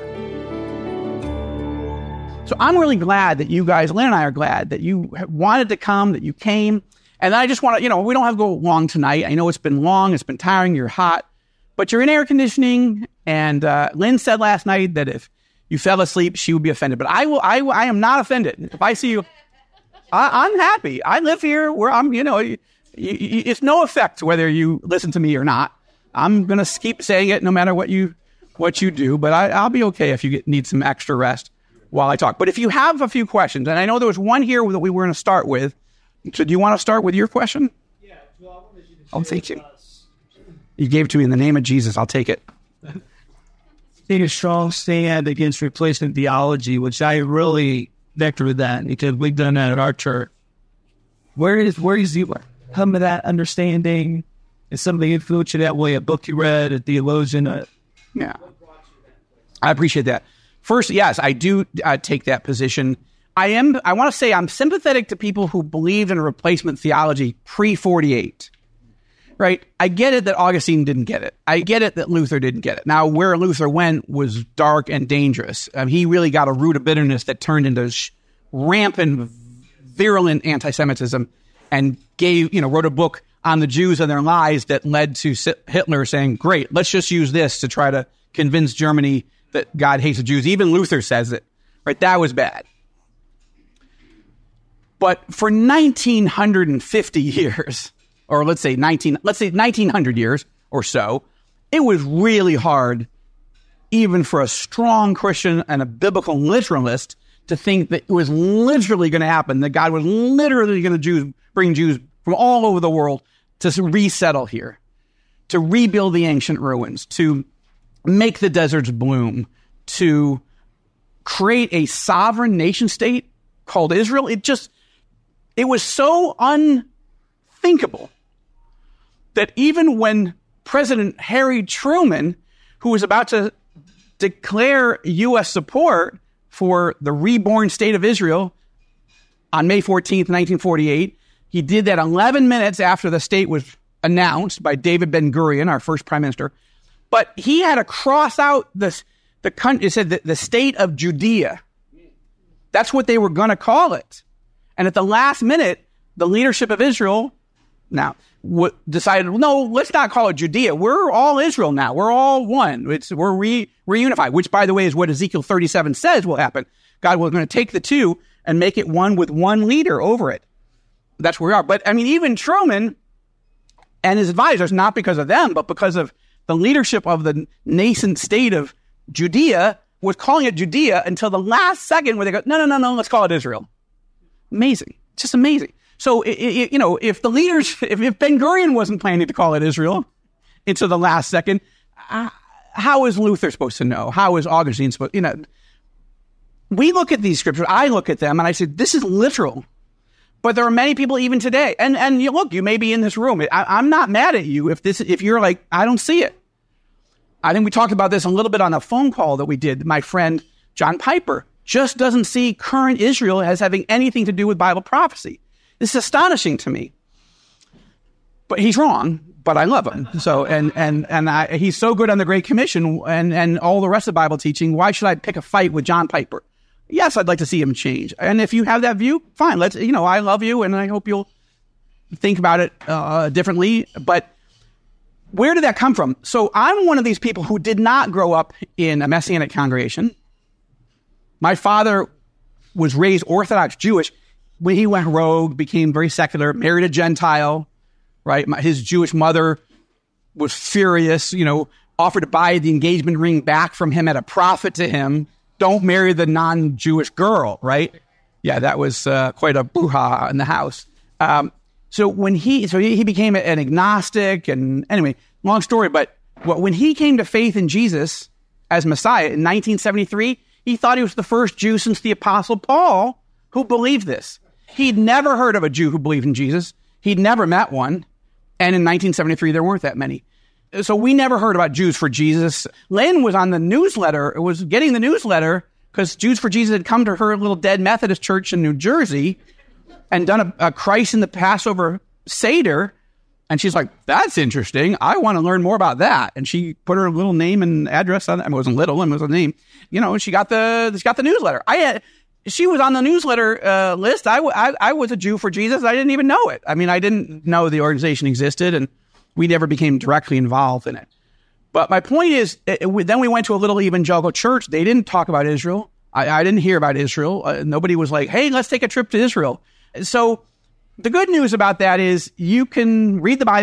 So I'm really glad that you guys, Lynn and I are glad that you wanted to come, that you came. And I just want to, you know, we don't have to go long tonight. I know it's been long, it's been tiring, you're hot, but you're in air conditioning. And uh, Lynn said last night that if you fell asleep, she would be offended. But I will, I, I am not offended. If I see you, I, I'm happy. I live here where I'm, you know, you, you, it's no effect whether you listen to me or not. I'm going to keep saying it no matter what you what you do, but I, I'll be okay if you get, need some extra rest while I talk. But if you have a few questions, and I know there was one here that we were going to start with, so do you want to start with your question? Yeah. Well, I wanted you to Oh, thank you. You gave it to me in the name of Jesus. I'll take it. Take a strong stand against replacement theology, which I really vector with that because we've done that at our church. Where is where is you come to that understanding? Is somebody influenced you that way? A book you read, a theologian? A... Yeah, I appreciate that. First, yes, I do uh, take that position. I am. I want to say I'm sympathetic to people who believed in replacement theology pre forty-eight. Right? I get it that Augustine didn't get it. I get it that Luther didn't get it. Now, where Luther went was dark and dangerous. Um, he really got a root of bitterness that turned into sh- rampant, virulent anti-Semitism, and gave, you know, wrote a book on the Jews and their lies that led to Hitler saying, "Great, let's just use this to try to convince Germany that God hates the Jews." Even Luther says it. Right? That was bad. But for nineteen fifty years. Or let's say nineteen, let's say nineteen hundred years or so, it was really hard, even for a strong Christian and a biblical literalist, to think that it was literally going to happen, that God was literally going to Jews, bring Jews from all over the world to resettle here, to rebuild the ancient ruins, to make the deserts bloom, to create a sovereign nation state called Israel. It just, it was so unthinkable that even when President Harry Truman, who was about to declare U S support for the reborn state of Israel on May fourteenth, nineteen forty-eight, he did that eleven minutes after the state was announced by David Ben-Gurion, our first prime minister. But he had to cross out this, the country. It said the, the state of Judea. That's what they were going to call it. And at the last minute, the leadership of Israel, now, w- decided, no, let's not call it Judea. We're all Israel now. We're all one. It's, we're re- reunified, which, by the way, is what Ezekiel thirty-seven says will happen. God was going to take the two and make it one with one leader over it. That's where we are. But, I mean, even Truman and his advisors, not because of them, but because of the leadership of the nascent state of Judea, was calling it Judea until the last second where they go, no, no, no, no, let's call it Israel. Amazing. Just amazing. So, it, it, you know, if the leaders, if, if Ben-Gurion wasn't planning to call it Israel until the last second, uh, how is Luther supposed to know? How is Augustine supposed, you know, we look at these scriptures, I look at them and I say, this is literal. But there are many people even today, and, and you look, you may be in this room. I, I'm not mad at you if this, if you're like, I don't see it. I think we talked about this a little bit on a phone call that we did. My friend John Piper just doesn't see current Israel as having anything to do with Bible prophecy. This is astonishing to me. But he's wrong, but I love him. So, and, and, and I, he's so good on the Great Commission and, and all the rest of Bible teaching. Why should I pick a fight with John Piper? Yes, I'd like to see him change. And if you have that view, fine. Let's, you know, I love you and I hope you'll think about it uh, differently. But where did that come from? So I'm one of these people who did not grow up in a Messianic congregation. My father was raised Orthodox Jewish. When he went rogue, became very secular, married a Gentile, right? My, his Jewish mother was furious, you know, offered to buy the engagement ring back from him at a profit to him. Don't marry the non-Jewish girl, right? Yeah, that was uh, quite a brouhaha in the house. Um, so when he, so he, he became an agnostic, and anyway, long story. But when he came to faith in Jesus as Messiah in nineteen seventy-three, he thought he was the first Jew since the Apostle Paul who believed this. He'd never heard of a Jew who believed in Jesus. He'd never met one. And in nineteen seventy-three, there weren't that many. So we never heard about Jews for Jesus. Lynn was on the newsletter, was getting the newsletter because Jews for Jesus had come to her little dead Methodist church in New Jersey and done a, a Christ in the Passover Seder. And she's like, that's interesting. I want to learn more about that. And she put her little name and address on it. I mean, it wasn't little, it was a name. You know, she got the, she got the newsletter. I had, She was on the newsletter uh, list. I, I, I was a Jew for Jesus. I didn't even know it. I mean, I didn't know the organization existed, and we never became directly involved in it. But my point is, it, it, then we went to a little evangelical church. They didn't talk about Israel. I, I didn't hear about Israel. Uh, nobody was like, hey, let's take a trip to Israel. So the good news about that is you can read the Bible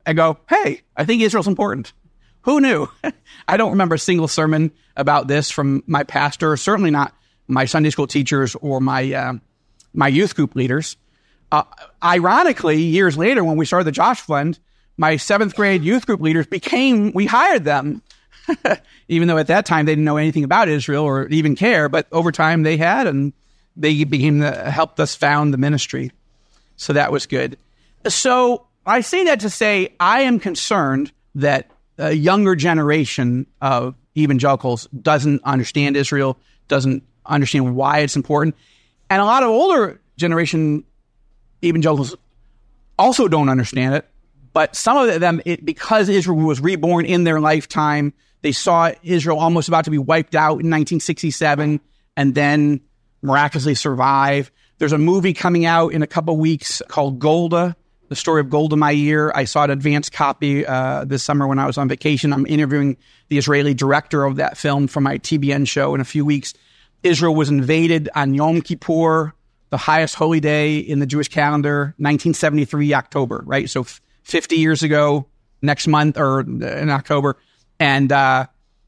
and go, hey, I think Israel's important. Who knew? I don't remember a single sermon about this from my pastor, certainly not my Sunday school teachers or my uh, my youth group leaders. Uh, ironically, years later, when we started the Josh Fund, my seventh grade youth group leaders became, we hired them, even though at that time they didn't know anything about Israel or even care, but over time they had, and they became the, helped us found the ministry. So that was good. So I say that to say I am concerned that a younger generation of evangelicals doesn't understand Israel, doesn't understand why it's important. And a lot of older generation evangelicals also don't understand it. But some of them, it, because Israel was reborn in their lifetime, they saw Israel almost about to be wiped out in nineteen sixty-seven and then miraculously survive. There's a movie coming out in a couple of weeks called Golda, the story of Golda Meir. I saw an advanced copy uh, this summer when I was on vacation. I'm interviewing the Israeli director of that film for my T B N show in a few weeks. Israel was invaded on Yom Kippur, the highest holy day in the Jewish calendar, nineteen seventy-three, October, right? So f- fifty years ago, next month or in October. And uh,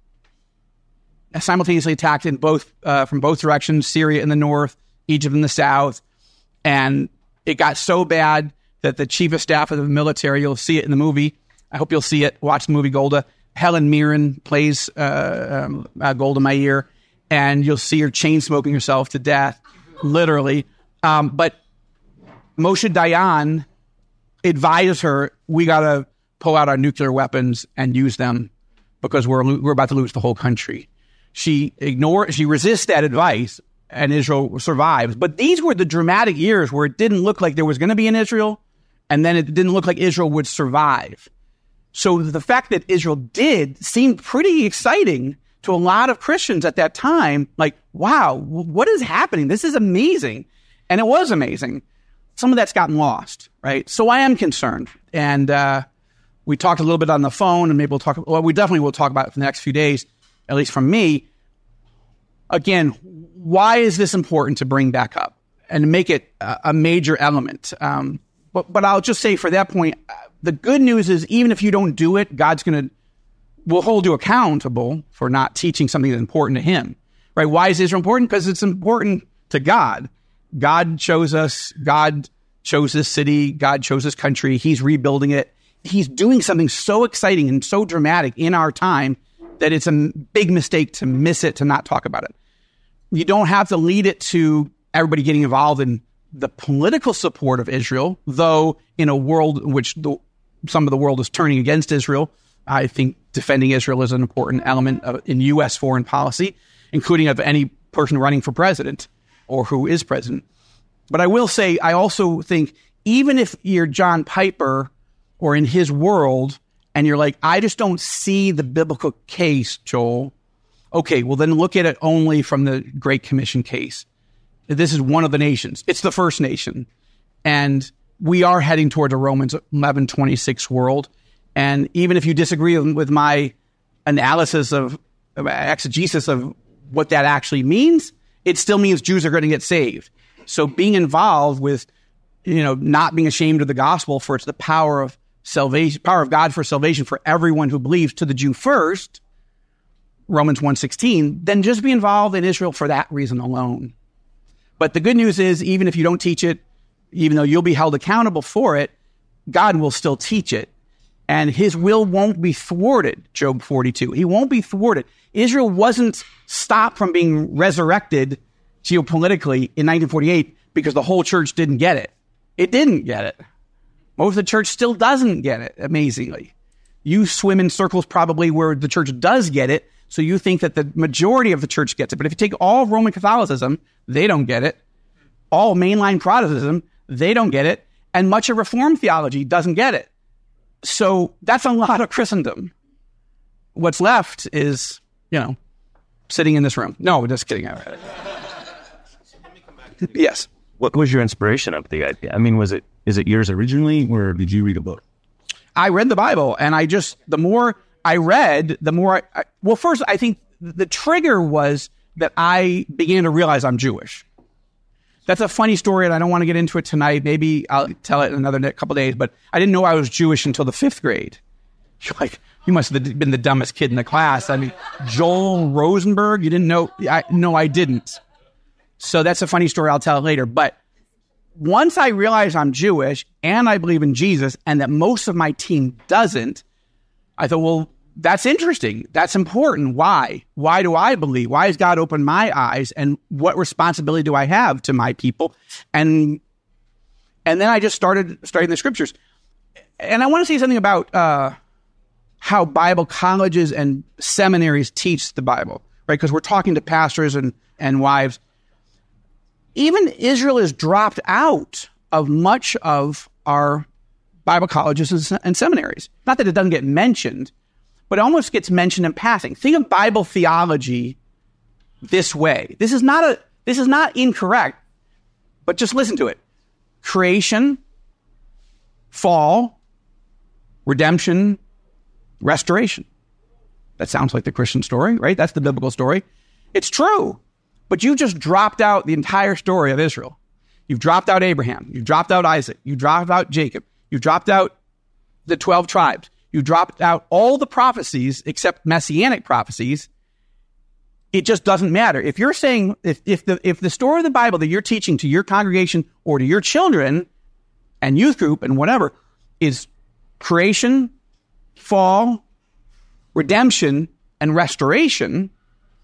simultaneously attacked in both uh, from both directions, Syria in the north, Egypt in the south. And it got so bad that the chief of staff of the military, you'll see it in the movie. I hope you'll see it. Watch the movie Golda. Helen Mirren plays uh, um, uh, Golda Meir, and you'll see her chain smoking herself to death, literally. Um, but Moshe Dayan advised her, we got to pull out our nuclear weapons and use them because we're we're about to lose the whole country. She ignore, she resists that advice, and Israel survives. But these were the dramatic years where it didn't look like there was going to be an Israel, and then it didn't look like Israel would survive. So the fact that Israel did seemed pretty exciting to a lot of Christians at that time. Like, wow, what is happening? This is amazing. And it was amazing. Some of that's gotten lost, right? So I am concerned. And uh, we talked a little bit on the phone, and maybe we'll talk, well, we definitely will talk about it for the next few days, at least from me. Again, why is this important to bring back up and make it a, a major element? Um, but, but I'll just say for that point, the good news is even if you don't do it, God's going to, will hold you accountable for not teaching something that's important to him, right? Why is Israel important? Because it's important to God. God chose us. God chose this city. God chose this country. He's rebuilding it. He's doing something so exciting and so dramatic in our time that it's a big mistake to miss it, to not talk about it. You don't have to lead it to everybody getting involved in the political support of Israel, though in a world in which the, some of the world is turning against Israel, I think defending Israel is an important element of, in U S foreign policy, including of any person running for president or who is president. But I will say, I also think even if you're John Piper or in his world, and you're like, I just don't see the biblical case, Joel. Okay, well then look at it only from the Great Commission case. This is one of the nations. It's the first nation. And we are heading toward a Romans eleven twenty-six world. And even if you disagree with my analysis of, of exegesis of what that actually means, it still means Jews are going to get saved. So being involved with, you know, not being ashamed of the gospel, for it's the power of salvation, power of God for salvation for everyone who believes, to the Jew first, Romans one sixteen, then just be involved in Israel for that reason alone. But the good news is, even if you don't teach it, even though you'll be held accountable for it, God will still teach it. And his will won't be thwarted, Job forty-two. He won't be thwarted. Israel wasn't stopped from being resurrected geopolitically in nineteen forty-eight because the whole church didn't get it. It didn't get it. Most of the church still doesn't get it, amazingly. You swim in circles probably where the church does get it, so you think that the majority of the church gets it. But if you take all of Roman Catholicism, they don't get it. All mainline Protestantism, they don't get it. And much of Reformed theology doesn't get it. So that's a lot of Christendom. What's left is, you know, sitting in this room. No, just kidding. Yes. What was your inspiration of the idea? I mean, was it, is it yours originally, or did you read a book? I read the Bible, and I just, the more I read, the more I, I well, first, I think the trigger was that I began to realize I'm Jewish. That's a funny story, and I don't want to get into it tonight. Maybe I'll tell it in another couple days, but I didn't know I was Jewish until the fifth grade. You're like, you must have been the dumbest kid in the class. I mean, Joel Rosenberg, you didn't know? I, no, I didn't. So that's a funny story. I'll tell it later. But once I realized I'm Jewish and I believe in Jesus and that most of my team doesn't, I thought, well, that's interesting. That's important. Why? Why do I believe? Why has God opened my eyes? And what responsibility do I have to my people? And and then I just started studying the scriptures. And I want to say something about uh, how Bible colleges and seminaries teach the Bible, right? Because we're talking to pastors and, and wives. Even Israel is dropped out of much of our Bible colleges and, and seminaries. Not that it doesn't get mentioned, but it almost gets mentioned in passing. Think of Bible theology this way. This is not a this is not incorrect, but just listen to it. Creation, fall, redemption, restoration. That sounds like the Christian story, right? That's the biblical story. It's true. But you just dropped out the entire story of Israel. You've dropped out Abraham. You've dropped out Isaac. You dropped out Jacob. You've dropped out the twelve tribes. You dropped out all the prophecies except messianic prophecies. It just doesn't matter. If you're saying, if, if the if the story of the Bible that you're teaching to your congregation or to your children and youth group and whatever is creation, fall, redemption, and restoration,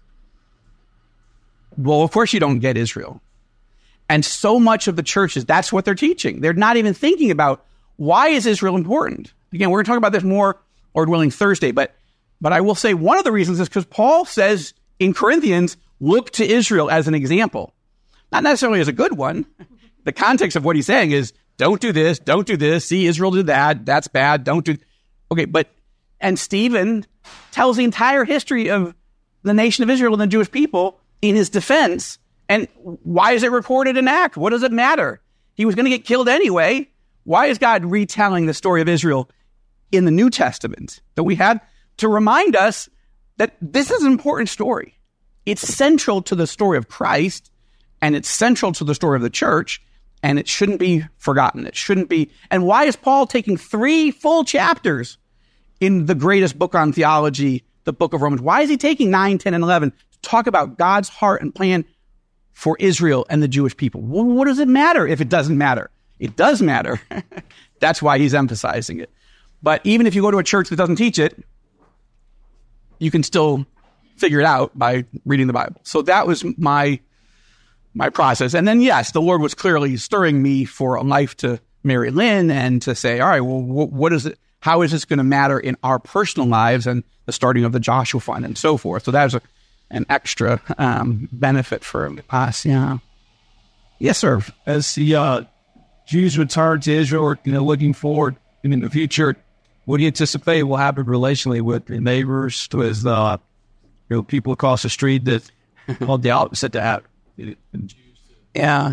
well, of course you don't get Israel. And so much of the churches, that's what they're teaching. They're not even thinking about, why is Israel important? Again, we're going to talk about this more, Lord willing, Thursday. But but I will say one of the reasons is because Paul says in Corinthians, look to Israel as an example. Not necessarily as a good one. The context of what he's saying is, don't do this, don't do this. See, Israel did that. That's bad. Don't do... Okay, but... And Stephen tells the entire history of the nation of Israel and the Jewish people in his defense. And why is it recorded in Acts? What does it matter? He was going to get killed anyway. Why is God retelling the story of Israel in the New Testament that we had to remind us that this is an important story? It's central to the story of Christ, and it's central to the story of the church, and it shouldn't be forgotten. It shouldn't be. And why is Paul taking three full chapters in the greatest book on theology, the book of Romans? Why is he taking nine, ten, and eleven to talk about God's heart and plan for Israel and the Jewish people? Well, what does it matter if it doesn't matter? It does matter. That's why he's emphasizing it. But even if you go to a church that doesn't teach it, you can still figure it out by reading the Bible. So that was my my process. And then, yes, the Lord was clearly stirring me for a life to Mary Lynn and to say, all right, well, what is it? How is this going to matter in our personal lives and the starting of the Joshua Fund and so forth? So that was a, an extra um, benefit for us. Yeah. Yes, sir. As the uh, Jews return to Israel, you know, looking forward and in the future, what do you anticipate will happen relationally with your neighbors, with uh, you know, people across the street that want the opposite to happen? Yeah.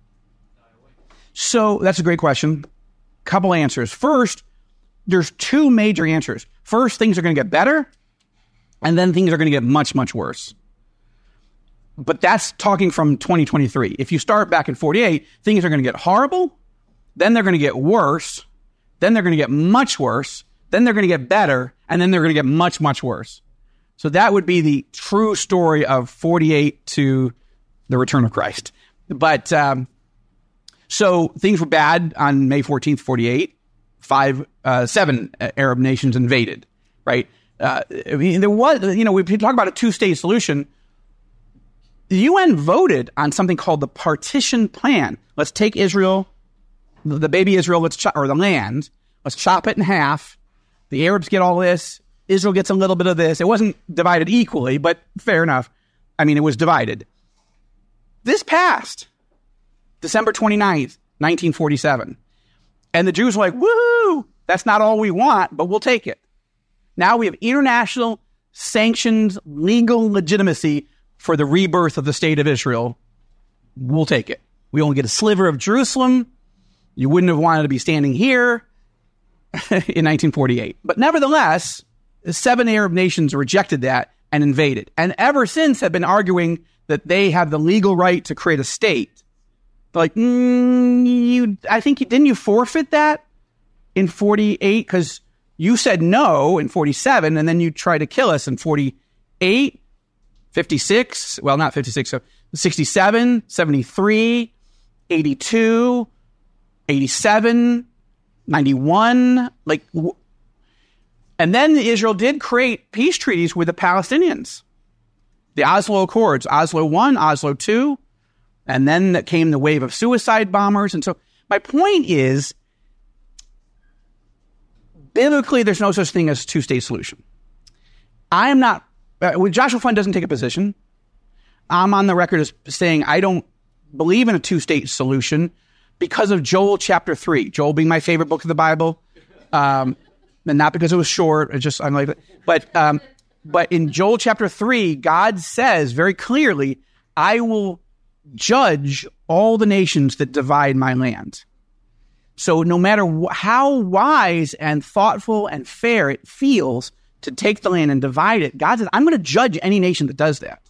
So that's a great question. Couple answers. First, there's two major answers. First, things are going to get better, and then things are going to get much, much worse. But that's talking from twenty twenty-three. If you start back in forty-eight, things are going to get horrible, then they're going to get worse, then they're going to get much worse, then they're going to get better, and then they're going to get much, much worse. So that would be the true story of forty-eight to the return of Christ. But um, so things were bad on May fourteenth, forty-eight. Five, uh, seven Arab nations invaded, right? Uh, I mean, there was, you know, we talk about a two-state solution. The U N voted on something called the partition plan. Let's take Israel, the baby Israel, let's chop, or the land, let's chop it in half. The Arabs get all this. Israel gets a little bit of this. It wasn't divided equally, but fair enough. I mean, it was divided. This passed December twenty-ninth, nineteen forty-seven. And the Jews were like, woohoo, that's not all we want, but we'll take it. Now we have international sanctions, legal legitimacy for the rebirth of the state of Israel. We'll take it. We only get a sliver of Jerusalem. You wouldn't have wanted to be standing here in nineteen forty-eight. But nevertheless, seven Arab nations rejected that and invaded. And ever since have been arguing that they have the legal right to create a state. They're like, mm, you, I think you, didn't you forfeit that in forty-eight? Because you said no in forty-seven, and then you tried to kill us in forty-eight, fifty-six, well, not fifty-six, so sixty-seven, seventy-three, eighty-two, eighty-seven, ninety-one, like, and then Israel did create peace treaties with the Palestinians. The Oslo Accords, Oslo one, Oslo two, and then came the wave of suicide bombers. And so my point is, biblically, there's no such thing as a two-state solution. I am not, uh, Joshua Fund doesn't take a position. I'm on the record as saying I don't believe in a two-state solution because of Joel chapter three. Joel being my favorite book of the Bible, um, and not because it was short. It just I'm like, but um, but in Joel chapter three, God says very clearly, "I will judge all the nations that divide my land." So no matter wh- how wise and thoughtful and fair it feels to take the land and divide it, God says, "I'm going to judge any nation that does that."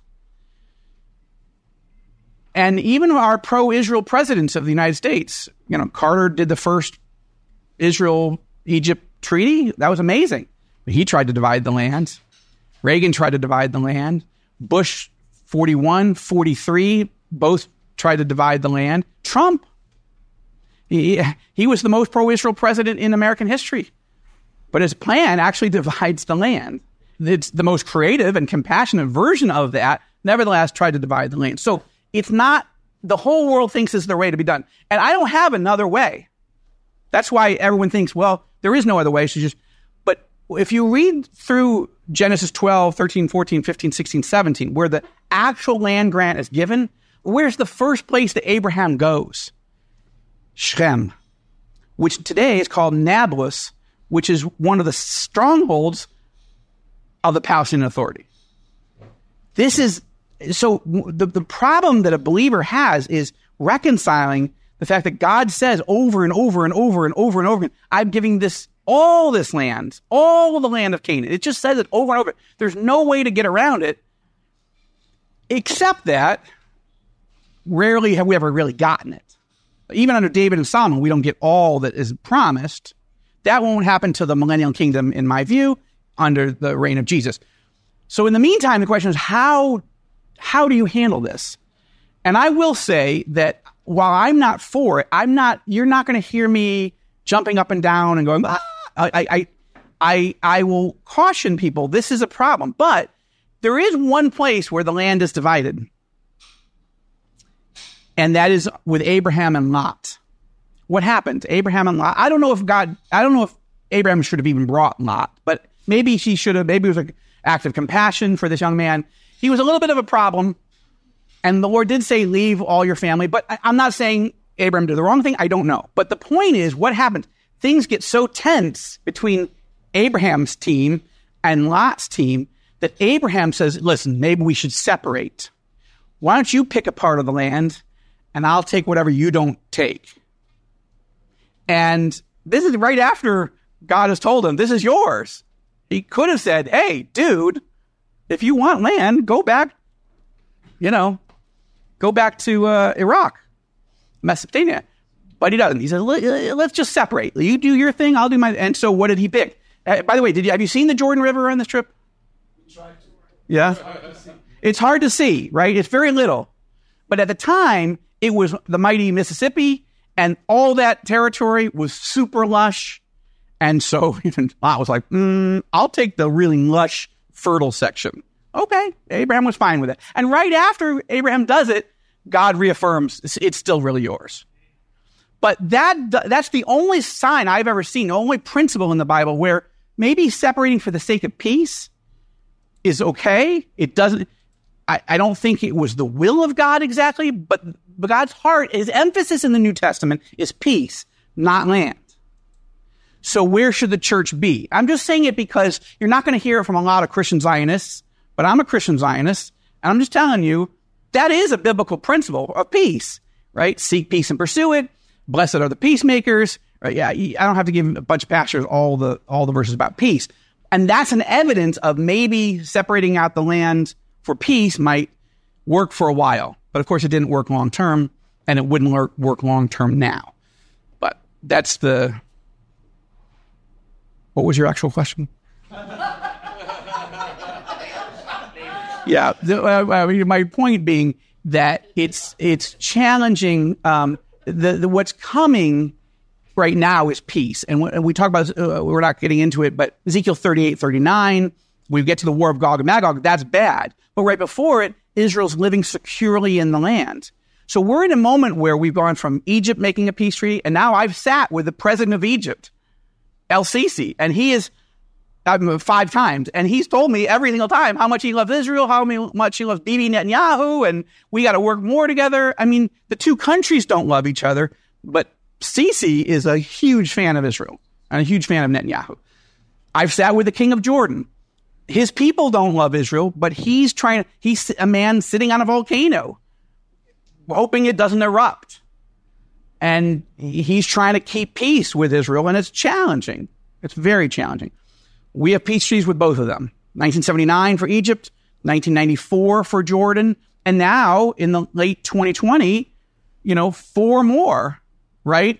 And even our pro-Israel presidents of the United States, you know, Carter did the first Israel-Egypt treaty. That was amazing. He tried to divide the land. Reagan tried to divide the land. Bush, forty-one, forty-three, both tried to divide the land. Trump, he, he was the most pro-Israel president in American history. But his plan actually divides the land. It's the most creative and compassionate version of that, nevertheless tried to divide the land. So it's not, the whole world thinks this is the way to be done. And I don't have another way. That's why everyone thinks, well, there is no other way. So just, but if you read through Genesis twelve, thirteen, fourteen, fifteen, sixteen, seventeen, where the actual land grant is given, where's the first place that Abraham goes? Shechem, which today is called Nablus, which is one of the strongholds of the Palestinian Authority. This is, so the, the problem that a believer has is reconciling the fact that God says over and over and over and over and over again, I'm giving this, all this land, all of the land of Canaan. It just says it over and over. There's no way to get around it, except that rarely have we ever really gotten it. Even under David and Solomon, we don't get all that is promised. That won't happen to the millennial kingdom, in my view, under the reign of Jesus. So in the meantime, the question is, how, how do you handle this? And I will say that while I'm not for it, I'm not, you're not going to hear me jumping up and down and going, ah! I, I, I, I will caution people, this is a problem. But there is one place where the land is divided. And that is with Abraham and Lot. What happened? Abraham and Lot. I don't know if God, I don't know if Abraham should have even brought Lot, but maybe she should have, maybe it was an act of compassion for this young man. He was a little bit of a problem. And the Lord did say, leave all your family. But I, I'm not saying Abraham did the wrong thing. I don't know. But the point is, what happened? Things get so tense between Abraham's team and Lot's team that Abraham says, listen, maybe we should separate. Why don't you pick a part of the land and I'll take whatever you don't take. And this is right after God has told him, this is yours. He could have said, hey, dude, if you want land, go back, you know, go back to uh, Iraq, Mesopotamia. But he doesn't. He says, let's just separate. You do your thing, I'll do my... And so what did he pick? Uh, by the way, did you have you seen the Jordan River on this trip? We tried to. Yeah? It's hard to see. It's hard to see, right? It's very little. But at the time, it was the mighty Mississippi, and all that territory was super lush. And so Lot was like, mm, I'll take the really lush, fertile section. Okay, Abraham was fine with it. And right after Abraham does it, God reaffirms it's still really yours. But that that's the only sign I've ever seen, the only principle in the Bible where maybe separating for the sake of peace is okay. It doesn't, I, I don't think it was the will of God exactly, but, but God's heart, his emphasis in the New Testament is peace, not land. So where should the church be? I'm just saying it because you're not going to hear it from a lot of Christian Zionists, but I'm a Christian Zionist, and I'm just telling you, that is a biblical principle of peace, right? Seek peace and pursue it. Blessed are the peacemakers. Right? Yeah, I don't have to give a bunch of pastors all the all the verses about peace. And that's an evidence of maybe separating out the land for peace might work for a while. But of course, it didn't work long term. and it wouldn't work, work long-term now. But that's the... What was your actual question? Yeah, the, uh, I mean, my point being that it's it's challenging. Um, the, the what's coming right now is peace, and, w- and we talk about. Uh, we're not getting into it, but Ezekiel thirty-eight, thirty-nine. We get to the war of Gog and Magog. That's bad, but right before it, Israel's living securely in the land. So we're in a moment where we've gone from Egypt making a peace treaty, and now I've sat with the president of Egypt, El Sisi, and he is. Um, five times, and he's told me every single time how much he loves Israel, how much he loves Bibi Netanyahu, and we got to work more together. I mean, the two countries don't love each other, but Sisi is a huge fan of Israel and a huge fan of Netanyahu. I've sat with the king of Jordan. His people don't love Israel, but he's trying. He's a man sitting on a volcano, hoping it doesn't erupt, and he's trying to keep peace with Israel, and it's challenging. It's very challenging. We have peace treaties with both of them. nineteen seventy-nine for Egypt, nineteen ninety-four for Jordan, and now in the late twenty twenty, you know, four more, right?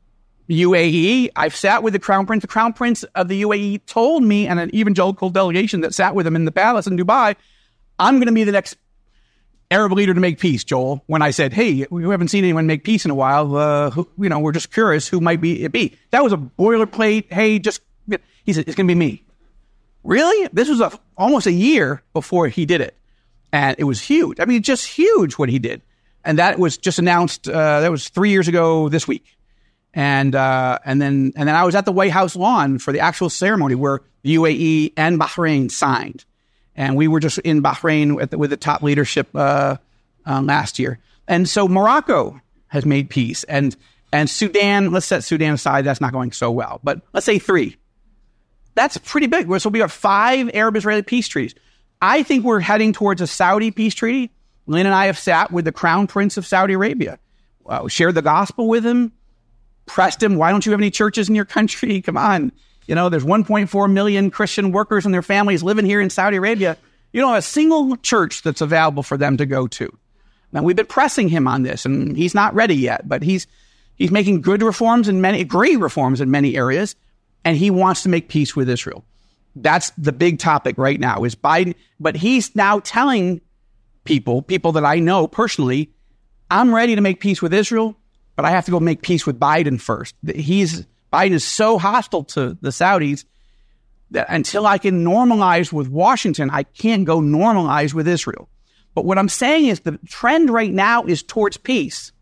U A E, I've sat with the crown prince. The crown prince of the U A E told me, and an evangelical delegation that sat with him in the palace in Dubai, I'm going to be the next Arab leader to make peace, Joel. When I said, hey, we haven't seen anyone make peace in a while, uh, who, you know, we're just curious who might be it be. That was a boilerplate, hey, just... He said, it's going to be me. Really? This was a, almost a year before he did it. And it was huge. I mean, just huge what he did. And that was just announced, uh, that was three years ago this week. And uh, and then and then I was at the White House lawn for the actual ceremony where the U A E and Bahrain signed. And we were just in Bahrain with the, with the top leadership uh, uh, last year. And so Morocco has made peace. And, and Sudan, let's set Sudan aside. That's not going so well. But let's say three. That's pretty big. So we have five Arab-Israeli peace treaties. I think we're heading towards a Saudi peace treaty. Lynn and I have sat with the Crown Prince of Saudi Arabia, uh, shared the gospel with him, pressed him, why don't you have any churches in your country? Come on. You know, there's one point four million Christian workers and their families living here in Saudi Arabia. You don't have a single church that's available for them to go to. Now, we've been pressing him on this, and he's not ready yet, but he's he's making good reforms in many, great reforms in many areas. And he wants to make peace with Israel. That's the big topic right now is Biden. But he's now telling people, people that I know personally, I'm ready to make peace with Israel, but I have to go make peace with Biden first. He's Biden is so hostile to the Saudis that until I can normalize with Washington, I can't go normalize with Israel. But what I'm saying is the trend right now is towards peace.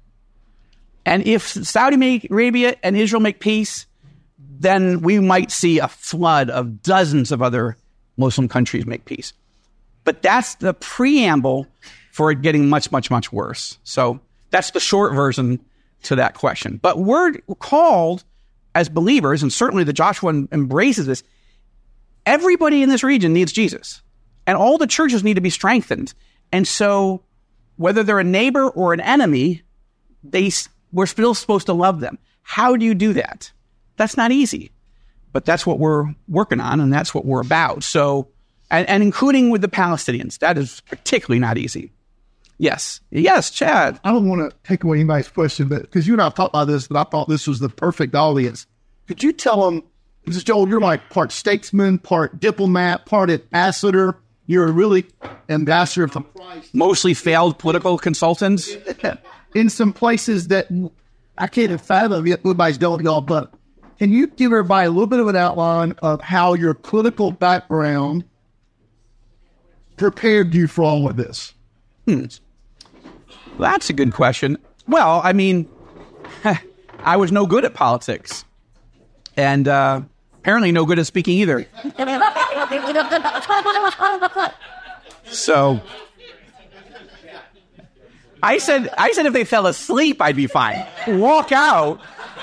And if Saudi Arabia and Israel make peace, then we might see a flood of dozens of other Muslim countries make peace. But that's the preamble for it getting much, much, much worse. So that's the short version to that question. But we're called as believers, and certainly the Joshua embraces this, everybody in this region needs Jesus. And all the churches need to be strengthened. And so whether they're a neighbor or an enemy, they we're still supposed to love them. How do you do that? That's not easy, but that's what we're working on, and that's what we're about. So, and, and including with the Palestinians, that is particularly not easy. Yes. Yes, Chad. I don't want to take away anybody's question, but because you and I talked about this, but I thought this was the perfect audience. Could you tell them, Missus Joel, you're like part statesman, part diplomat, part ambassador. You're a really ambassador for Christ. Mostly failed political consultants. In some places that I can't even fathom yet, everybody's doing y'all, but can you give everybody a little bit of an outline of how your political background prepared you for all of this? Hmm. That's a good question. Well, I mean, I was no good at politics. And uh, apparently no good at speaking either. So I said, I said if they fell asleep, I'd be fine. Walk out.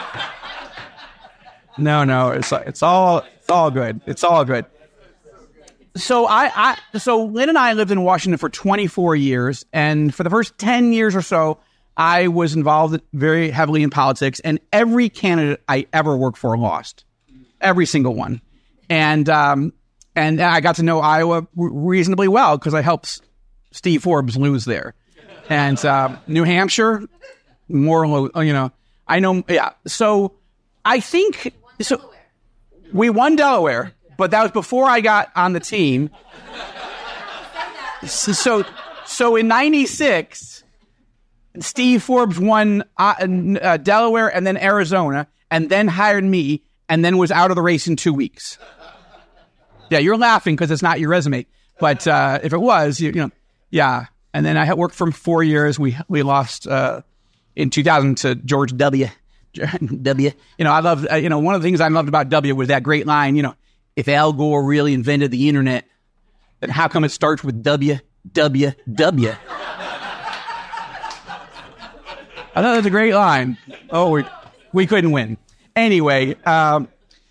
No, no, it's it's all it's all good. It's all good. So I, I so Lynn and I lived in Washington for twenty-four years, and for the first ten years or so, I was involved very heavily in politics, and every candidate I ever worked for lost, every single one, and um and I got to know Iowa reasonably well because I helped Steve Forbes lose there, And uh, New Hampshire, more, you know, I know, yeah. So I think, so we won Delaware, but that was before I got on the team. So, so, so in ninety-six, Steve Forbes won uh, uh, Delaware and then Arizona, and then hired me, and then was out of the race in two weeks. Yeah, you're laughing because it's not your resume. But uh, if it was, you, you know, yeah. And then I had worked for four years. We we lost uh, in two thousand to George W. W. You know, I love, uh, you know, one of the things I loved about W was that great line, you know, if Al Gore really invented the internet, then how come it starts with W, W, W? I thought that was a great line. Oh, we, we couldn't win. Anyway, um,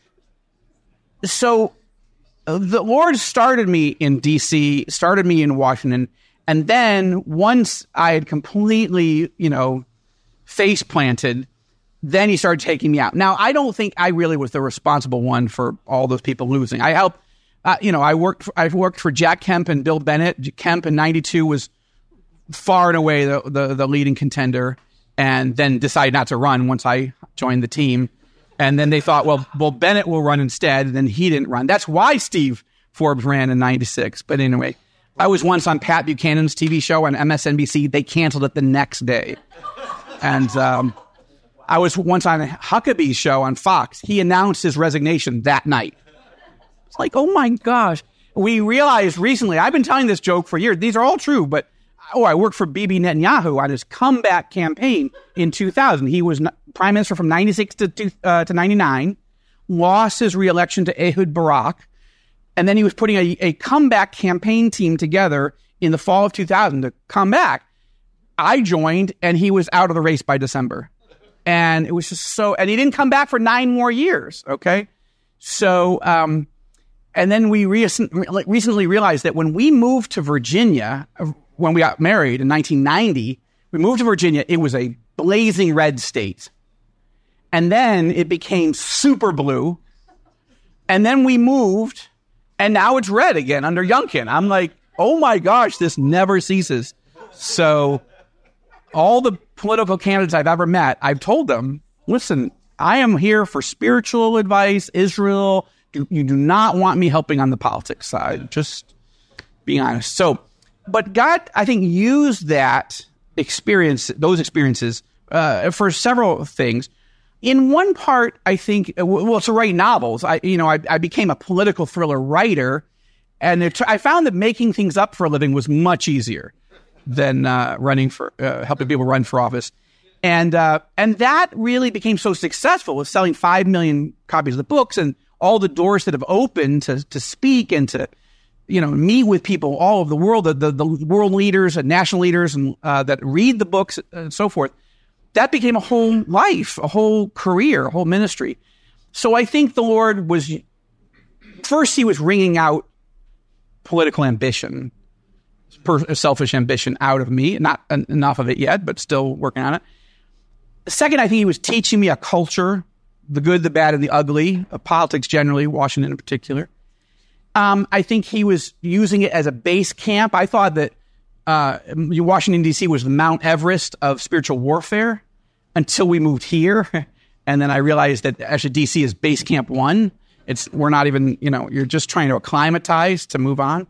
so the Lord started me in D C, started me in Washington, and then once I had completely, you know, face planted, then he started taking me out. Now, I don't think I really was the responsible one for all those people losing. I helped, uh, you know, I worked, for, I've worked for Jack Kemp and Bill Bennett. Kemp in ninety-two was far and away the, the, the leading contender, and then decided not to run once I joined the team. And then they thought, well, well, Bennett will run instead, and then he didn't run. That's why Steve Forbes ran in ninety-six. But anyway, I was once on Pat Buchanan's T V show on M S N B C. They canceled it the next day. And um, I was once on Huckabee's show on Fox. He announced his resignation that night. It's like, oh my gosh. We realized recently, I've been telling this joke for years. These are all true, but oh, I worked for Bibi Netanyahu on his comeback campaign in two thousand. He was prime minister from ninety-six to, uh, to ninety-nine, lost his reelection to Ehud Barak, and then he was putting a, a comeback campaign team together in the fall of two thousand to come back. I joined, and he was out of the race by December. And it was just so, and he didn't come back for nine more years, okay? So, um, and then we re- recently realized that when we moved to Virginia, when we got married in nineteen ninety, we moved to Virginia, it was a blazing red state. And then it became super blue. And then we moved, and now it's red again under Youngkin. I'm like, oh my gosh, this never ceases. So all the political candidates I've ever met, I've told them, listen, I am here for spiritual advice, Israel. You, you do not want me helping on the politics side. Just being honest. So, but God, I think, used that experience, those experiences, uh, for several things. In one part, I think, well, to write novels. I, you know, I, I became a political thriller writer, and it, I found that making things up for a living was much easier than uh, running for, uh, helping people run for office. And uh, and that really became so successful with selling five million copies of the books and all the doors that have opened to to speak and to, you know, meet with people all over the world, the the, the world leaders and national leaders and uh, that read the books and so forth. That became a whole life, a whole career, a whole ministry. So I think the Lord was, first he was wringing out political ambition, per, selfish ambition out of me. Not enough of it yet, but still working on it. Second, I think he was teaching me a culture, the good, the bad, and the ugly, of politics generally, Washington in particular. Um, I think he was using it as a base camp. I thought that uh, Washington, D C was the Mount Everest of spiritual warfare until we moved here. And then I realized that actually D C is base camp one. It's we're not even, you know, you're just trying to acclimatize to move on.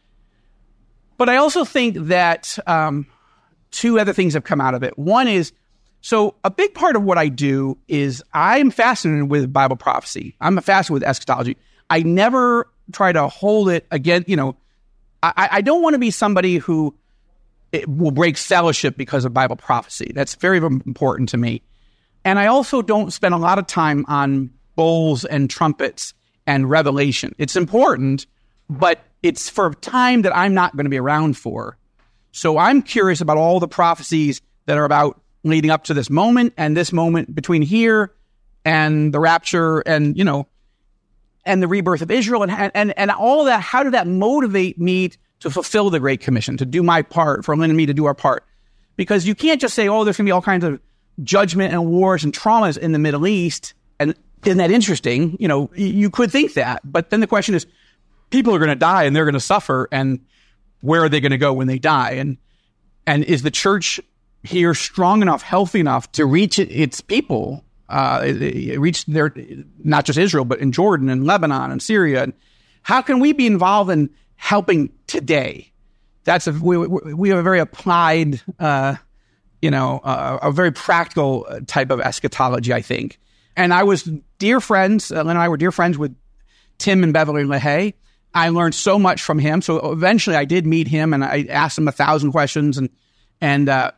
But I also think that um, two other things have come out of it. One is, so a big part of what I do is I'm fascinated with Bible prophecy. I'm fascinated with eschatology. I never try to hold it again. You know, I, I don't want to be somebody who will break fellowship because of Bible prophecy. That's very important to me. And I also don't spend a lot of time on bowls and trumpets and revelation. It's important, but it's for time that I'm not going to be around for. So I'm curious about all the prophecies that are about leading up to this moment and this moment between here and the rapture and, you know, and the rebirth of Israel and, and, and all of that. How did that motivate me to fulfill the Great Commission, to do my part, for Lynn and me to do our part? Because you can't just say, oh, there's going to be all kinds of judgment and wars and traumas in the Middle East. And isn't that interesting? You know, you could think that. But then the question is, people are going to die and they're going to suffer. And where are they going to go when they die? And And is the church here strong enough, healthy enough to reach its people, uh, it, it reach their, not just Israel, but in Jordan and Lebanon and Syria? And how can we be involved in helping today? That's a, we, we have a very applied, uh, you know, uh, a very practical type of eschatology, I think. And I was dear friends, uh, Lynn and I were dear friends with Tim and Beverly LaHaye. I learned so much from him. So eventually I did meet him and I asked him a thousand questions. And and uh,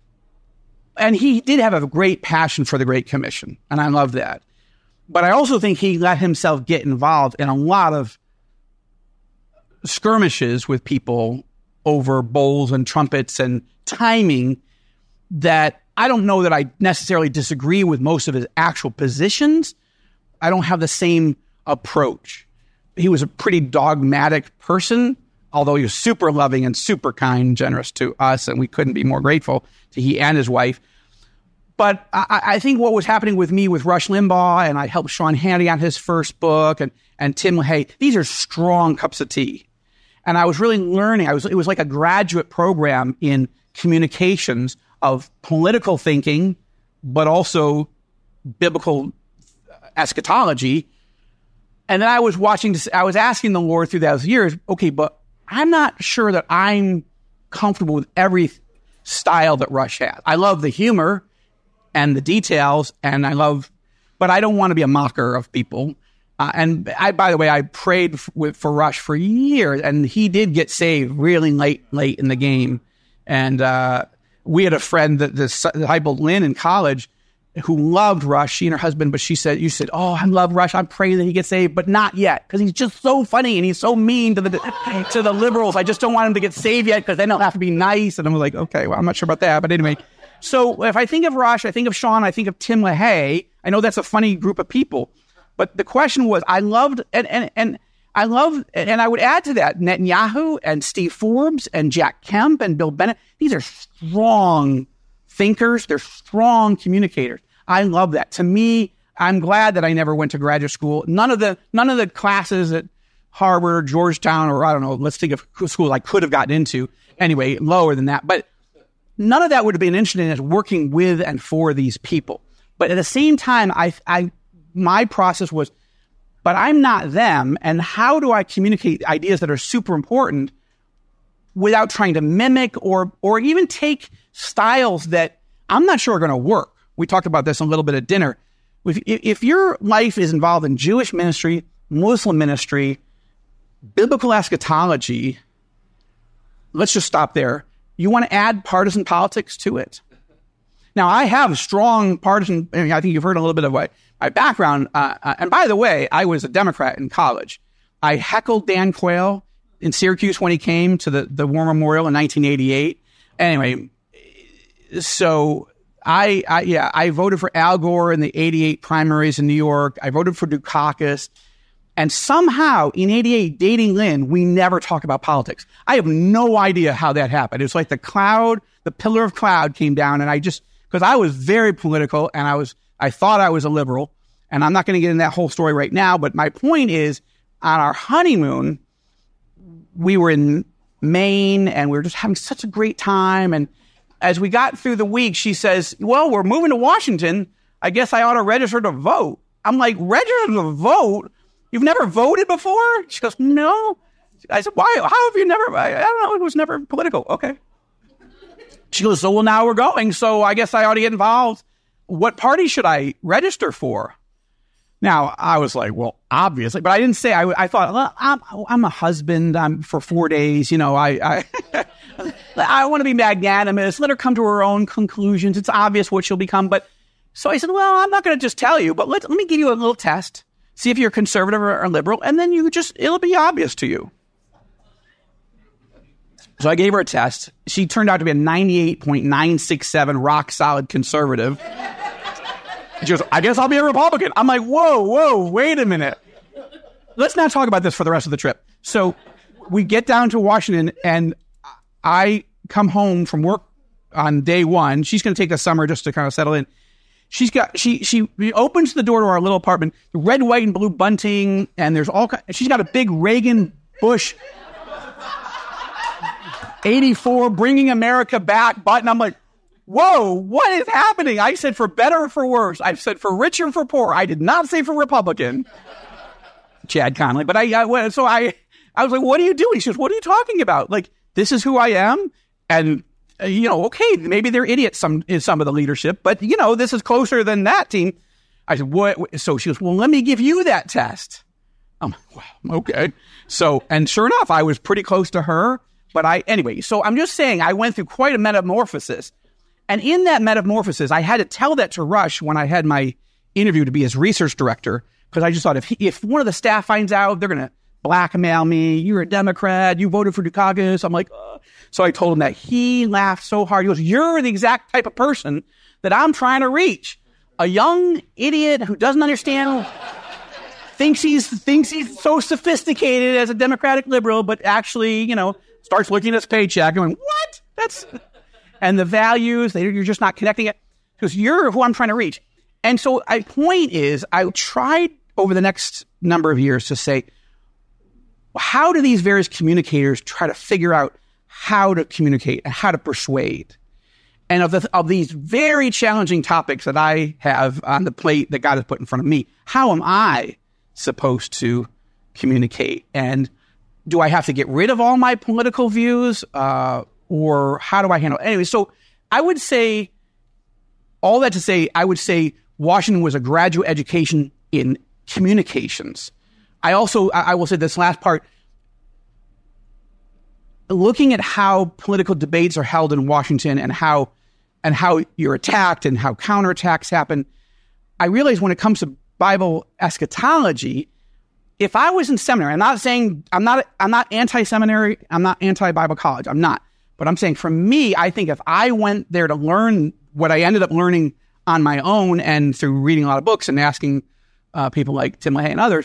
and he did have a great passion for the Great Commission. And I love that. But I also think he let himself get involved in a lot of skirmishes with people over bowls and trumpets and timing that I don't know that I necessarily disagree with most of his actual positions. I don't have the same approach. He was a pretty dogmatic person, although he was super loving and super kind and generous to us, and we couldn't be more grateful to he and his wife. But I, I think what was happening with me with Rush Limbaugh, and I helped Sean Hannity on his first book, and, and Tim LaHaye, these are strong cups of tea. And I was really learning. I was it was like a graduate program in communications of political thinking, but also biblical eschatology. And then I was watching this, I was asking the Lord through those years, okay, but I'm not sure that I'm comfortable with every style that Rush has. I love the humor and the details, and I love, but I don't want to be a mocker of people. Uh, and I, by the way, I prayed f- with, for Rush for years, and he did get saved really late, late in the game. And uh, we had a friend, that the disciple Lynn in college, who loved Rush, she and her husband, but she said, you said, oh, I love Rush. I'm praying that he gets saved, but not yet, because he's just so funny and he's so mean to the to the liberals. I just don't want him to get saved yet, because then he'll have to be nice. And I'm like, okay, well, I'm not sure about that. But anyway, so if I think of Rush, I think of Sean, I think of Tim LaHaye. I know that's a funny group of people, but the question was, I loved, and and and I love, and I would add to that, Netanyahu and Steve Forbes and Jack Kemp and Bill Bennett. These are strong thinkers. They're strong communicators. I love that. To me, I'm glad that I never went to graduate school. None of the none of the classes at Harvard, Georgetown, or I don't know, let's think of schools I could have gotten into. Anyway, lower than that. But none of that would have been interesting as working with and for these people. But at the same time, I, I, my process was, but I'm not them. And how do I communicate ideas that are super important without trying to mimic or or even take styles that I'm not sure are going to work? We talked about this a little bit at dinner. If, if your life is involved in Jewish ministry, Muslim ministry, biblical eschatology, let's just stop there. You want to add partisan politics to it? Now, I have strong partisan, I mean, I think you've heard a little bit of my, my background. Uh, uh, and by the way, I was a Democrat in college. I heckled Dan Quayle in Syracuse when he came to the, the War Memorial in nineteen eighty-eight. Anyway, so I, I, yeah, I voted for Al Gore in the eighty-eight primaries in New York. I voted for Dukakis. And somehow in eighty-eight, dating Lynn, we never talk about politics. I have no idea how that happened. It's like the cloud, the pillar of cloud came down, and I just, because I was very political and I was, I thought I was a liberal, and I'm not going to get into that whole story right now, but my point is, on our honeymoon, we were in Maine and we were just having such a great time. And as we got through the week, she says, well, we're moving to Washington. I guess I ought to register to vote. I'm like, register to vote? You've never voted before? She goes, no. I said, why? How have you never? I, I don't know. It was never political. Okay. She goes, so, well, now we're going. So I guess I ought to get involved. What party should I register for? Now, I was like, well, obviously, but I didn't say, I, I thought, well, I'm, I'm a husband. I'm for four days. You know, I, I, I want to be magnanimous. Let her come to her own conclusions. It's obvious what she'll become. But so I said, well, I'm not going to just tell you, but let, let me give you a little test. See if you're conservative or, or liberal. And then you just, it'll be obvious to you. So I gave her a test. She turned out to be a ninety-eight point nine six seven rock solid conservative. She goes, I guess I'll be a Republican. I'm like, whoa, whoa, wait a minute. Let's not talk about this for the rest of the trip. So we get down to Washington, and I come home from work on day one. She's going to take the summer just to kind of settle in. She's got, she, she opens the door to our little apartment, the red, white, and blue bunting, and there's all, she's got a big Reagan Bush. eighty-four, bringing America back button. I'm like, whoa, what is happening? I said for better or for worse. I said for richer or for poor. I did not say for Republican. Chad Conley. But I, I so I, I was like, what are you doing? She goes, what are you talking about? Like, this is who I am. And, uh, you know, okay, maybe they're idiots, some, in some of the leadership, but, you know, this is closer than that team. I said, what? So she goes, well, let me give you that test. I'm like, well, okay. So, and sure enough, I was pretty close to her. But I, anyway, so I'm just saying I went through quite a metamorphosis. And in that metamorphosis, I had to tell that to Rush when I had my interview to be his research director, because I just thought if he, if one of the staff finds out, they're going to blackmail me. You're a Democrat. You voted for Dukakis. I'm like, uh. So I told him that. He laughed so hard. He goes, you're the exact type of person that I'm trying to reach. A young idiot who doesn't understand, thinks he's thinks he's so sophisticated as a Democratic liberal, but actually, you know, starts looking at his paycheck and going, what? That's, and the values, they, you're just not connecting it. Because you're who I'm trying to reach. And so my point is, I tried over the next number of years to say, how do these various communicators try to figure out how to communicate and how to persuade? And of, the, of these very challenging topics that I have on the plate that God has put in front of me, how am I supposed to communicate? And do I have to get rid of all my political views? Uh, or how do I handle it? Anyway, so I would say, all that to say, I would say Washington was a graduate education in communications. I also, I will say this last part, looking at how political debates are held in Washington and how and how you're attacked and how counterattacks happen, I realize when it comes to Bible eschatology, if I was in seminary, I'm not saying, I'm not, I'm not anti-seminary, I'm not anti-Bible college, I'm not. But I'm saying for me, I think if I went there to learn what I ended up learning on my own and through reading a lot of books and asking uh, people like Tim LaHaye and others,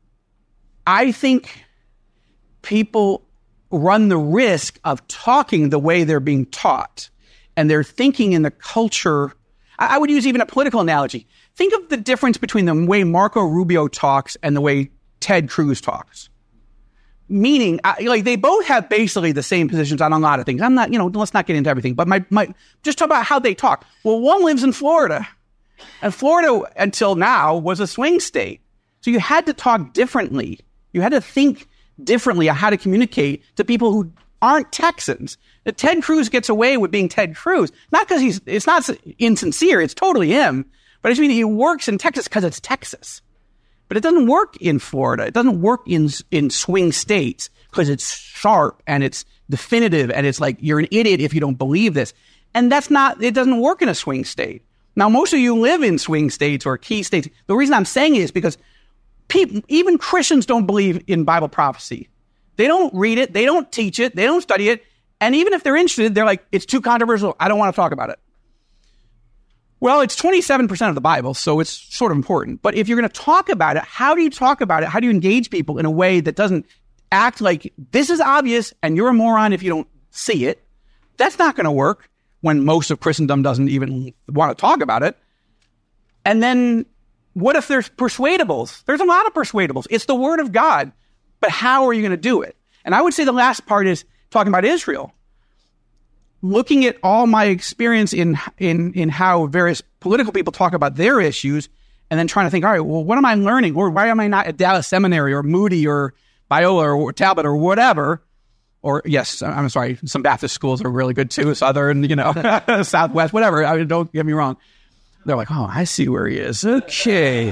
I think people run the risk of talking the way they're being taught. And they're thinking in the culture. I, I would use even a political analogy. Think of the difference between the way Marco Rubio talks and the way Ted Cruz talks. Meaning, I, like, they both have basically the same positions on a lot of things. I'm not, you know, let's not get into everything. But my, my just talk about how they talk. Well, one lives in Florida. And Florida, until now, was a swing state. So you had to talk differently. You had to think differently on how to communicate to people who aren't Texans. Ted Cruz gets away with being Ted Cruz, not because he's, it's not insincere, it's totally him, but I just mean he works in Texas because it's Texas. But it doesn't work in Florida. It doesn't work in, in swing states because it's sharp and it's definitive and it's like, you're an idiot if you don't believe this. And that's not, it doesn't work in a swing state. Now, most of you live in swing states or key states. The reason I'm saying it is because people, even Christians don't believe in Bible prophecy. They don't read it. They don't teach it. They don't study it. And even if they're interested, they're like, it's too controversial. I don't want to talk about it. Well, it's twenty-seven percent of the Bible, so it's sort of important. But if you're going to talk about it, how do you talk about it? How do you engage people in a way that doesn't act like this is obvious and you're a moron if you don't see it? That's not going to work when most of Christendom doesn't even want to talk about it. And then what if there's persuadables? There's a lot of persuadables. It's the word of God. But how are you going to do it? And I would say the last part is talking about Israel. Looking at all my experience in, in, in how various political people talk about their issues and then trying to think, all right, well, what am I learning? Or why am I not at Dallas Seminary or Moody or Biola or Talbot or whatever? Or, yes, I'm sorry, some Baptist schools are really good too, Southern, you know, Southwest, whatever. I mean, don't get me wrong. They're like, oh, I see where he is. Okay.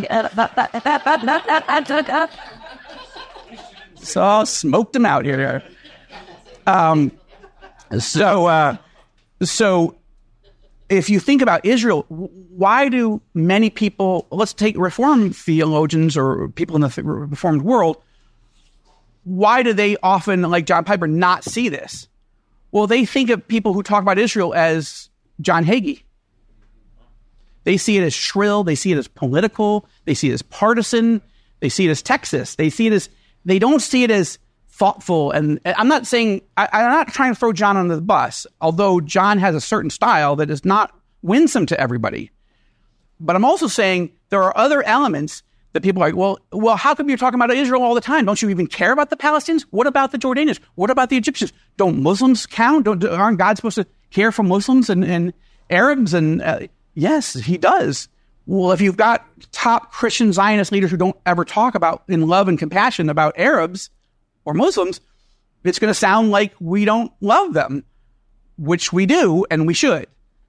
So I smoked him out here. Um, so, uh, so if you think about Israel, why do many people, let's take Reformed theologians or people in the Reformed world, why do they often, like John Piper, not see this? Well, they think of people who talk about Israel as John Hagee. They see it as shrill. They see it as political. They see it as partisan. They see it as Texas. They see it as, they don't see it as thoughtful. And I'm not saying, I, I'm not trying to throw John under the bus, although John has a certain style that is not winsome to everybody. But I'm also saying there are other elements that people are like, well, well, how come you're talking about Israel all the time? Don't you even care about the Palestinians? What about the Jordanians? What about the Egyptians? Don't Muslims count? Don't, aren't God supposed to care for Muslims and, and Arabs? And uh, yes, he does. Well, if you've got top Christian Zionist leaders who don't ever talk about in love and compassion about Arabs or Muslims, it's going to sound like we don't love them, which we do and we should.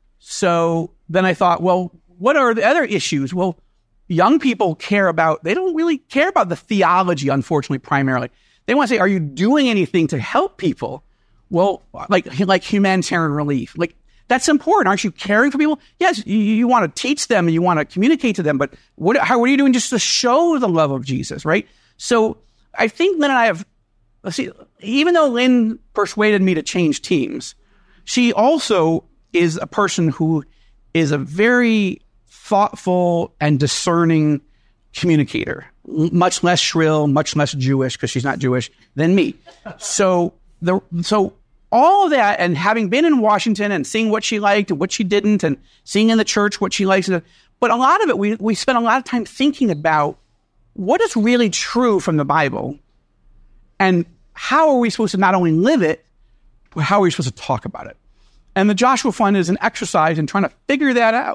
So then I thought, well, what are the other issues? Well, young people care about, they don't really care about the theology, unfortunately, primarily. They want to say, are you doing anything to help people? Well, like, like humanitarian relief. Like, that's important. Aren't you caring for people? Yes, you, you want to teach them and you want to communicate to them, but what, how, what are you doing just to show the love of Jesus, right? So I think Lynn and I have, let's see, even though Lynn persuaded me to change teams, she also is a person who is a very thoughtful and discerning communicator, much less shrill, much less Jewish, because she's not Jewish, than me. So the so all of that, and having been in Washington and seeing what she liked and what she didn't, and seeing in the church what she likes, but a lot of it, we, we spent a lot of time thinking about what is really true from the Bible, and how are we supposed to not only live it, but how are we supposed to talk about it? And the Joshua Fund is an exercise in trying to figure that out,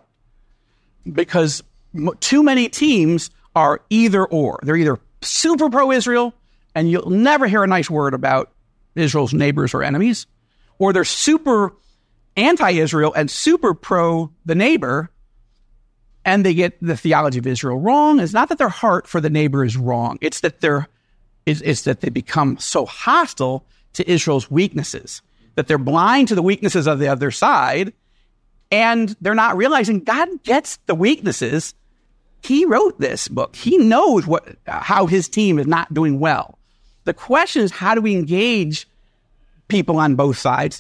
because too many teams are either or. They're either super pro-Israel, and you'll never hear a nice word about Israel's neighbors or enemies, or they're super anti-Israel and super pro the neighbor, and they get the theology of Israel wrong. It's not that their heart for the neighbor is wrong. It's that they're, it's, it's that they become so hostile to Israel's weaknesses, that they're blind to the weaknesses of the other side, and they're not realizing God gets the weaknesses. He wrote this book. He knows what how his team is not doing well. The question is, how do we engage people on both sides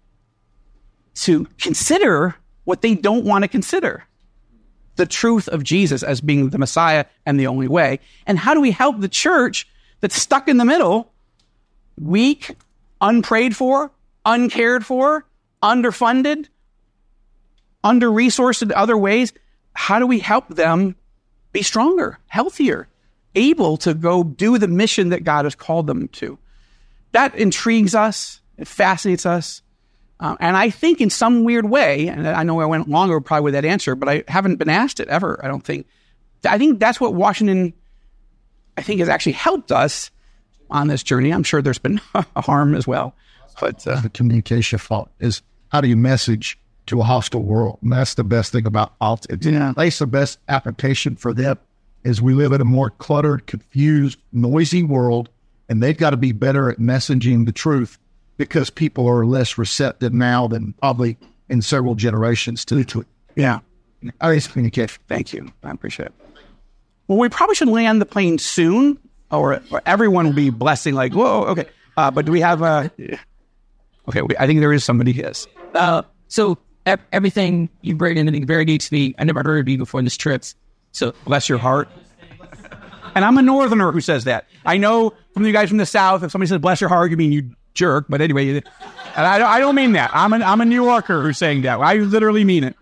to consider what they don't want to consider? The truth of Jesus as being the Messiah and the only way. And how do we help the church that's stuck in the middle, weak, unprayed for, uncared for, underfunded, under-resourced in other ways? How do we help them be stronger, healthier, able to go do the mission that God has called them to? That intrigues us. It fascinates us. Um, and I think in some weird way, and I know I went longer probably with that answer, but I haven't been asked it ever, I don't think. I think that's what Washington, I think, has actually helped us on this journey. I'm sure there's been harm as well. But uh, the communication fault is, how do you message to a hostile world? And that's the best thing about politics. Yeah. That's the best application for them, is we live in a more cluttered, confused, noisy world, and they've got to be better at messaging the truth, because people are less receptive now than probably in several generations to it. Yeah. I mean, it's communication. Thank you. I appreciate it. Well, we probably should land the plane soon, or, or everyone will be blessing like, whoa, okay. Uh, but do we have a... Okay, we, I think there is somebody who is. Uh, so e- everything you bring in, very neat to me. I never heard of you before this trip. So bless your heart. And I'm a northerner who says that. I know from you guys from the South, if somebody says bless your heart, you mean you jerk. But anyway, and I, I don't mean that. I'm, an, I'm a New Yorker who's saying that. I literally mean it.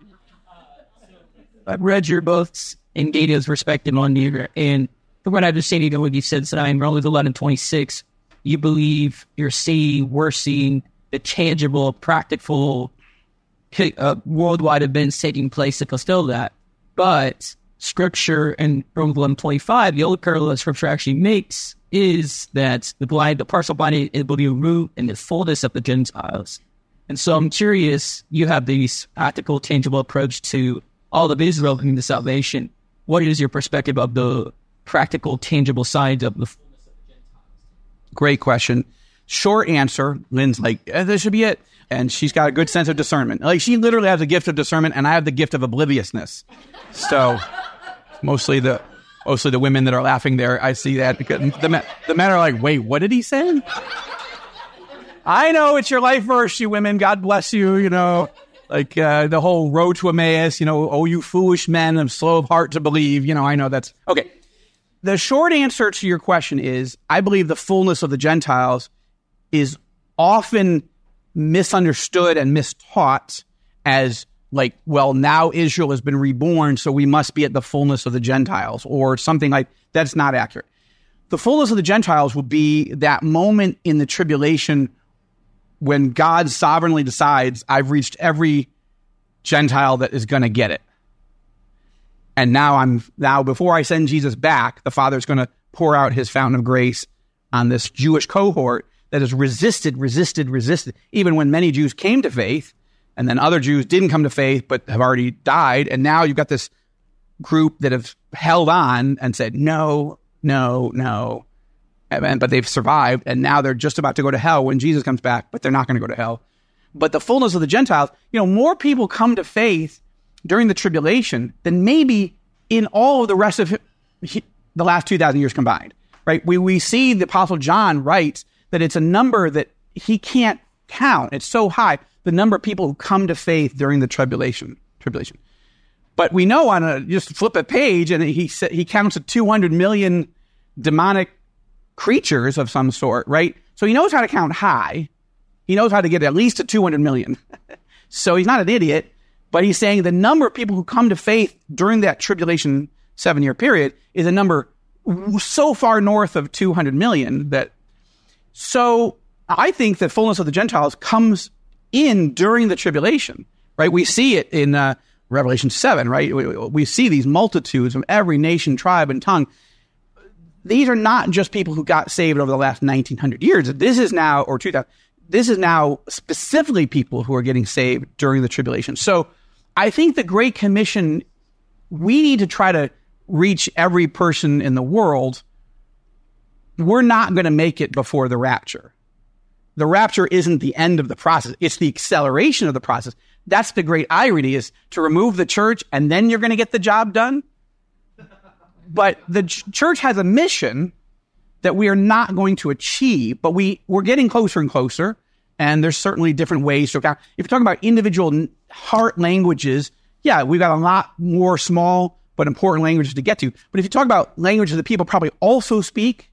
I've read your books and Gato's perspective on you. And from what I understand, you know, what you said tonight in Romans eleven twenty-six, you believe you're seeing, we're seeing the tangible, practical, uh, worldwide events taking place to fulfill that. But Scripture in Romans eleven twenty-five, the old parallel that Scripture actually makes is that the blind, the partial blind will be removed in the fullness of the Gentiles. And so I'm curious, you have this practical, tangible approach to all of Israel coming to salvation. What is your perspective of the practical, tangible sides of the fullness of the Gentiles? Great question. Short answer, Lynn's like, eh, this should be it. And she's got a good sense of discernment. Like, she literally has a gift of discernment, and I have the gift of obliviousness. So mostly the mostly the women that are laughing there, I see that, because the men, the men are like, wait, what did he say? I know it's your life verse, you women. God bless you, you know. Like uh, the whole road to Emmaus, you know, oh, you foolish men, I'm slow of heart to believe. You know, I know that's... Okay. The short answer to your question is, I believe the fullness of the Gentiles is often misunderstood and mistaught as like, well, now Israel has been reborn, so we must be at the fullness of the Gentiles, or something like that's not accurate. The fullness of the Gentiles will be that moment in the tribulation when God sovereignly decides, I've reached every Gentile that is going to get it. And now I'm now before I send Jesus back, the Father's going to pour out his fountain of grace on this Jewish cohort that has resisted, resisted, resisted, even when many Jews came to faith, and then other Jews didn't come to faith but have already died. And now you've got this group that have held on and said, no, no, no. And, but they've survived, and now they're just about to go to hell when Jesus comes back, but they're not going to go to hell. But the fullness of the Gentiles, you know, more people come to faith during the tribulation than maybe in all of the rest of the last two thousand years combined, right? We we see the Apostle John writes that it's a number that he can't count. It's so high, the number of people who come to faith during the tribulation. Tribulation. But we know on a, just flip a page, and he he counts at two hundred million demonic creatures of some sort, right? So he knows how to count high. He knows how to get at least to two hundred million. So he's not an idiot, but he's saying the number of people who come to faith during that tribulation seven-year period is a number so far north of two hundred million that, so I think the fullness of the Gentiles comes in during the tribulation, right? We see it in uh, Revelation seven, right? We, we see these multitudes from every nation, tribe, and tongue. These are not just people who got saved over the last nineteen hundred years. This is now, or two thousand, this is now specifically people who are getting saved during the tribulation. So I think the Great Commission, we need to try to reach every person in the world. We're not going to make it before the rapture. The rapture isn't the end of the process. It's the acceleration of the process. That's the great irony, is to remove the church and then you're going to get the job done. But the ch- church has a mission that we are not going to achieve, but we, we're getting closer and closer. And there's certainly different ways to account. If you're talking about individual heart languages, yeah, we've got a lot more small but important languages to get to. But if you talk about languages that people probably also speak,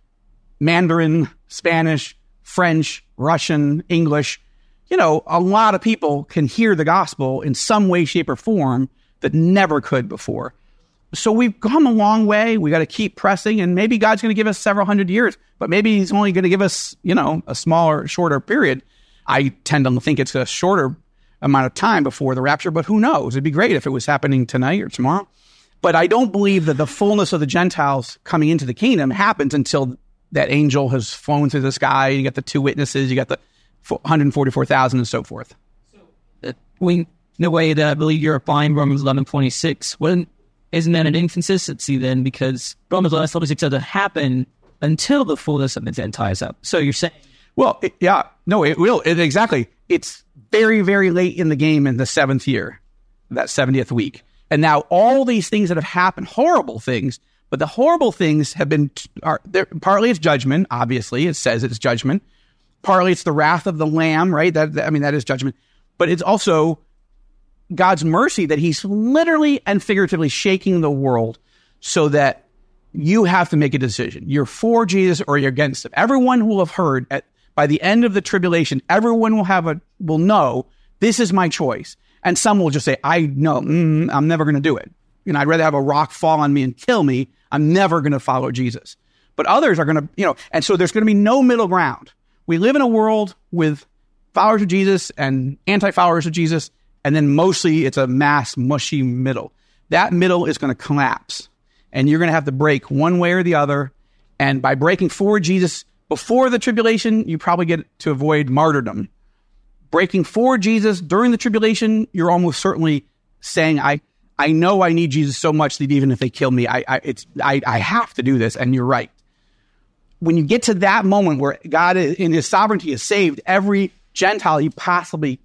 Mandarin, Spanish, French, Russian, English, you know, a lot of people can hear the gospel in some way, shape, or form that never could before. So we've come a long way. We got to keep pressing, and maybe God's going to give us several hundred years, but maybe he's only going to give us, you know, a smaller, shorter period. I tend to think it's a shorter amount of time before the rapture, but who knows? It'd be great if it was happening tonight or tomorrow. But I don't believe that the fullness of the Gentiles coming into the kingdom happens until that angel has flown through the sky. You got the two witnesses, you got the one hundred forty-four thousand and so forth. So, uh, we, in the way that I believe you're applying Romans eleven twenty-six, when, isn't that an inconsistency then? Because Romans eleven twenty-six doesn't happen until the fullness of the Gentiles up. So you're saying... Well, it, yeah, no, it will. It, exactly. It's very, very late in the game in the seventh year, that seventieth week. And now all these things that have happened, horrible things, but the horrible things have been, are, partly it's judgment, obviously. It says it's judgment. Partly it's the wrath of the Lamb, right? That, that I mean, that is judgment. But it's also God's mercy that he's literally and figuratively shaking the world so that you have to make a decision. You're for Jesus or you're against him. Everyone will have heard at, by the end of the tribulation, everyone will have a, will know this is my choice. And some will just say, I know, mm, I'm never going to do it. You know, I'd rather have a rock fall on me and kill me. I'm never going to follow Jesus. But others are going to, you know, and so there's going to be no middle ground. We live in a world with followers of Jesus and anti-followers of Jesus, and then mostly it's a mass, mushy middle. That middle is going to collapse, and you're going to have to break one way or the other. And by breaking for Jesus before the tribulation, you probably get to avoid martyrdom. Breaking for Jesus during the tribulation, you're almost certainly saying, I I know I need Jesus so much that even if they kill me, I I, it's, I, I have to do this, and you're right. When you get to that moment where God is, in his sovereignty has saved every Gentile he possibly,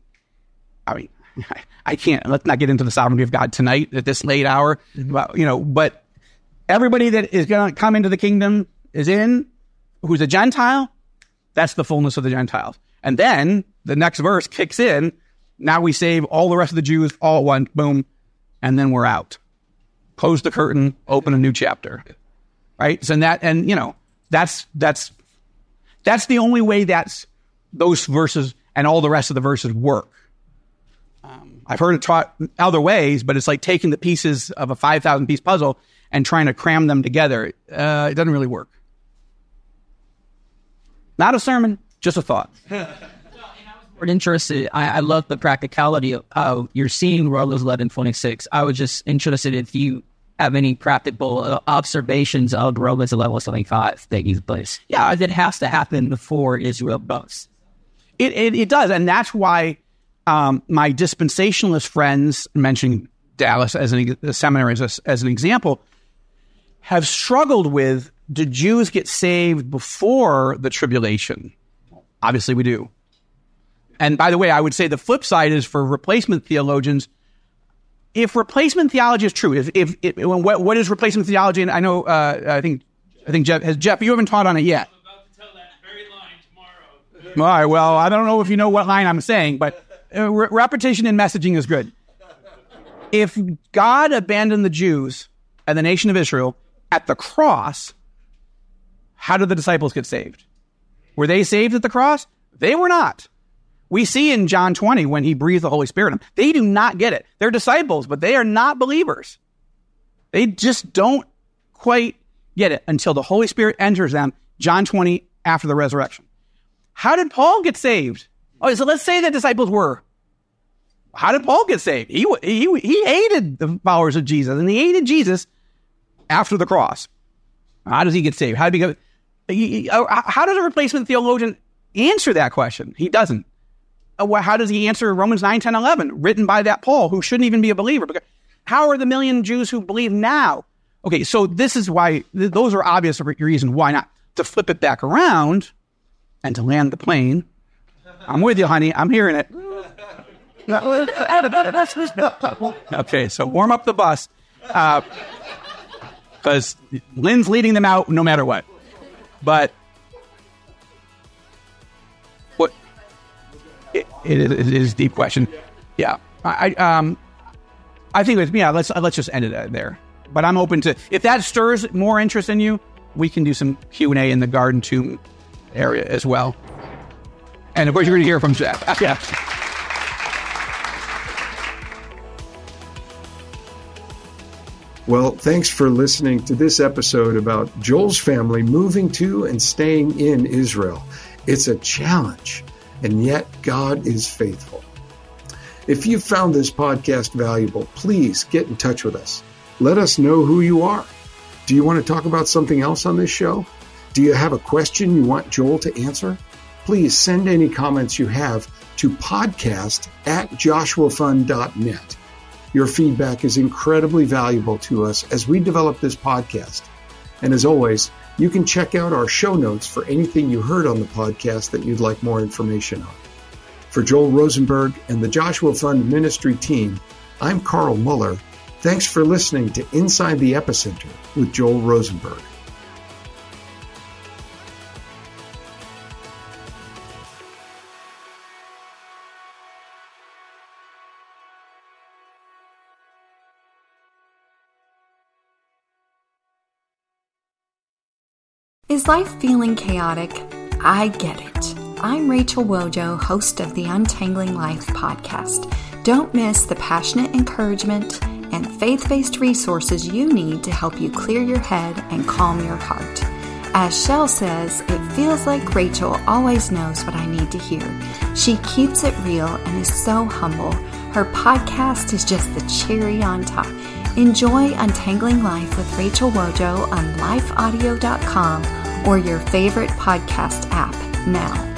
I mean, I, I can't, let's not get into the sovereignty of God tonight at this late hour, but, you know, but everybody that is going to come into the kingdom is in, who's a Gentile, that's the fullness of the Gentiles. And then the next verse kicks in. Now we save all the rest of the Jews all at once, boom, and then we're out. Close the curtain, open a new chapter, right? So that, and you know, that's that's that's the only way that's those verses and all the rest of the verses work. Um, I've heard it taught other ways, but it's like taking the pieces of a five thousand piece puzzle and trying to cram them together. Uh, it doesn't really work. Not a sermon, just a thought. We're interested. I, I love the practicality of how you're seeing Romans eleven twenty-six. I was just interested if you have any practical observations of Romans eleven twenty-five taking place. Yeah, it has to happen before Israel goes. It, it it does, and that's why um, my dispensationalist friends, mentioning Dallas as an a seminary as, a, as an example, have struggled with, do Jews get saved before the tribulation? Obviously we do. And by the way, I would say the flip side is for replacement theologians, if replacement theology is true, if, if, if what, what is replacement theology? And I know, uh, I think, I think Jeff, has Jeff, you haven't taught on it yet. I'm about to tell that very line tomorrow. All right, well, I don't know if you know what line I'm saying, but uh, re- repetition in messaging is good. If God abandoned the Jews and the nation of Israel at the cross, how did the disciples get saved? Were they saved at the cross? They were not. We see in John twenty when he breathed the Holy Spirit in them. They do not get it. They're disciples, but they are not believers. They just don't quite get it until the Holy Spirit enters them, John twenty, after the resurrection. How did Paul get saved? Oh, so let's say the disciples were. How did Paul get saved? He, he, he hated the followers of Jesus, and he hated Jesus after the cross. How does he get saved? How did he go? He, how does a replacement theologian answer that question? He doesn't. How does he answer Romans nine, ten, eleven, written by that Paul, who shouldn't even be a believer? Because how are the million Jews who believe now? Okay, so this is why, those are obvious reasons why not. To flip it back around and to land the plane. I'm with you, honey. I'm hearing it. Okay, so warm up the bus. Because uh, Lynn's leading them out no matter what. But what it, it, it is a deep question. Yeah, I um, I think it's, yeah. Let's let's just end it there. But I'm open to, if that stirs more interest in you, we can do some Q and A in the Garden Tomb area as well. And of course, you're going to hear from Jeff. Yeah. Well, thanks for listening to this episode about Joel's family moving to and staying in Israel. It's a challenge, and yet God is faithful. If you found this podcast valuable, please get in touch with us. Let us know who you are. Do you want to talk about something else on this show? Do you have a question you want Joel to answer? Please send any comments you have to podcast at joshua fund dot net. Your feedback is incredibly valuable to us as we develop this podcast. And as always, you can check out our show notes for anything you heard on the podcast that you'd like more information on. For Joel Rosenberg and the Joshua Fund Ministry team, I'm Carl Muller. Thanks for listening to Inside the Epicenter with Joel Rosenberg. Is life feeling chaotic? I get it. I'm Rachel Wojo, host of the Untangling Life podcast. Don't miss the passionate encouragement and faith-based resources you need to help you clear your head and calm your heart. As Shell says, it feels like Rachel always knows what I need to hear. She keeps it real and is so humble. Her podcast is just the cherry on top. Enjoy Untangling Life with Rachel Wojo on life audio dot com or your favorite podcast app now.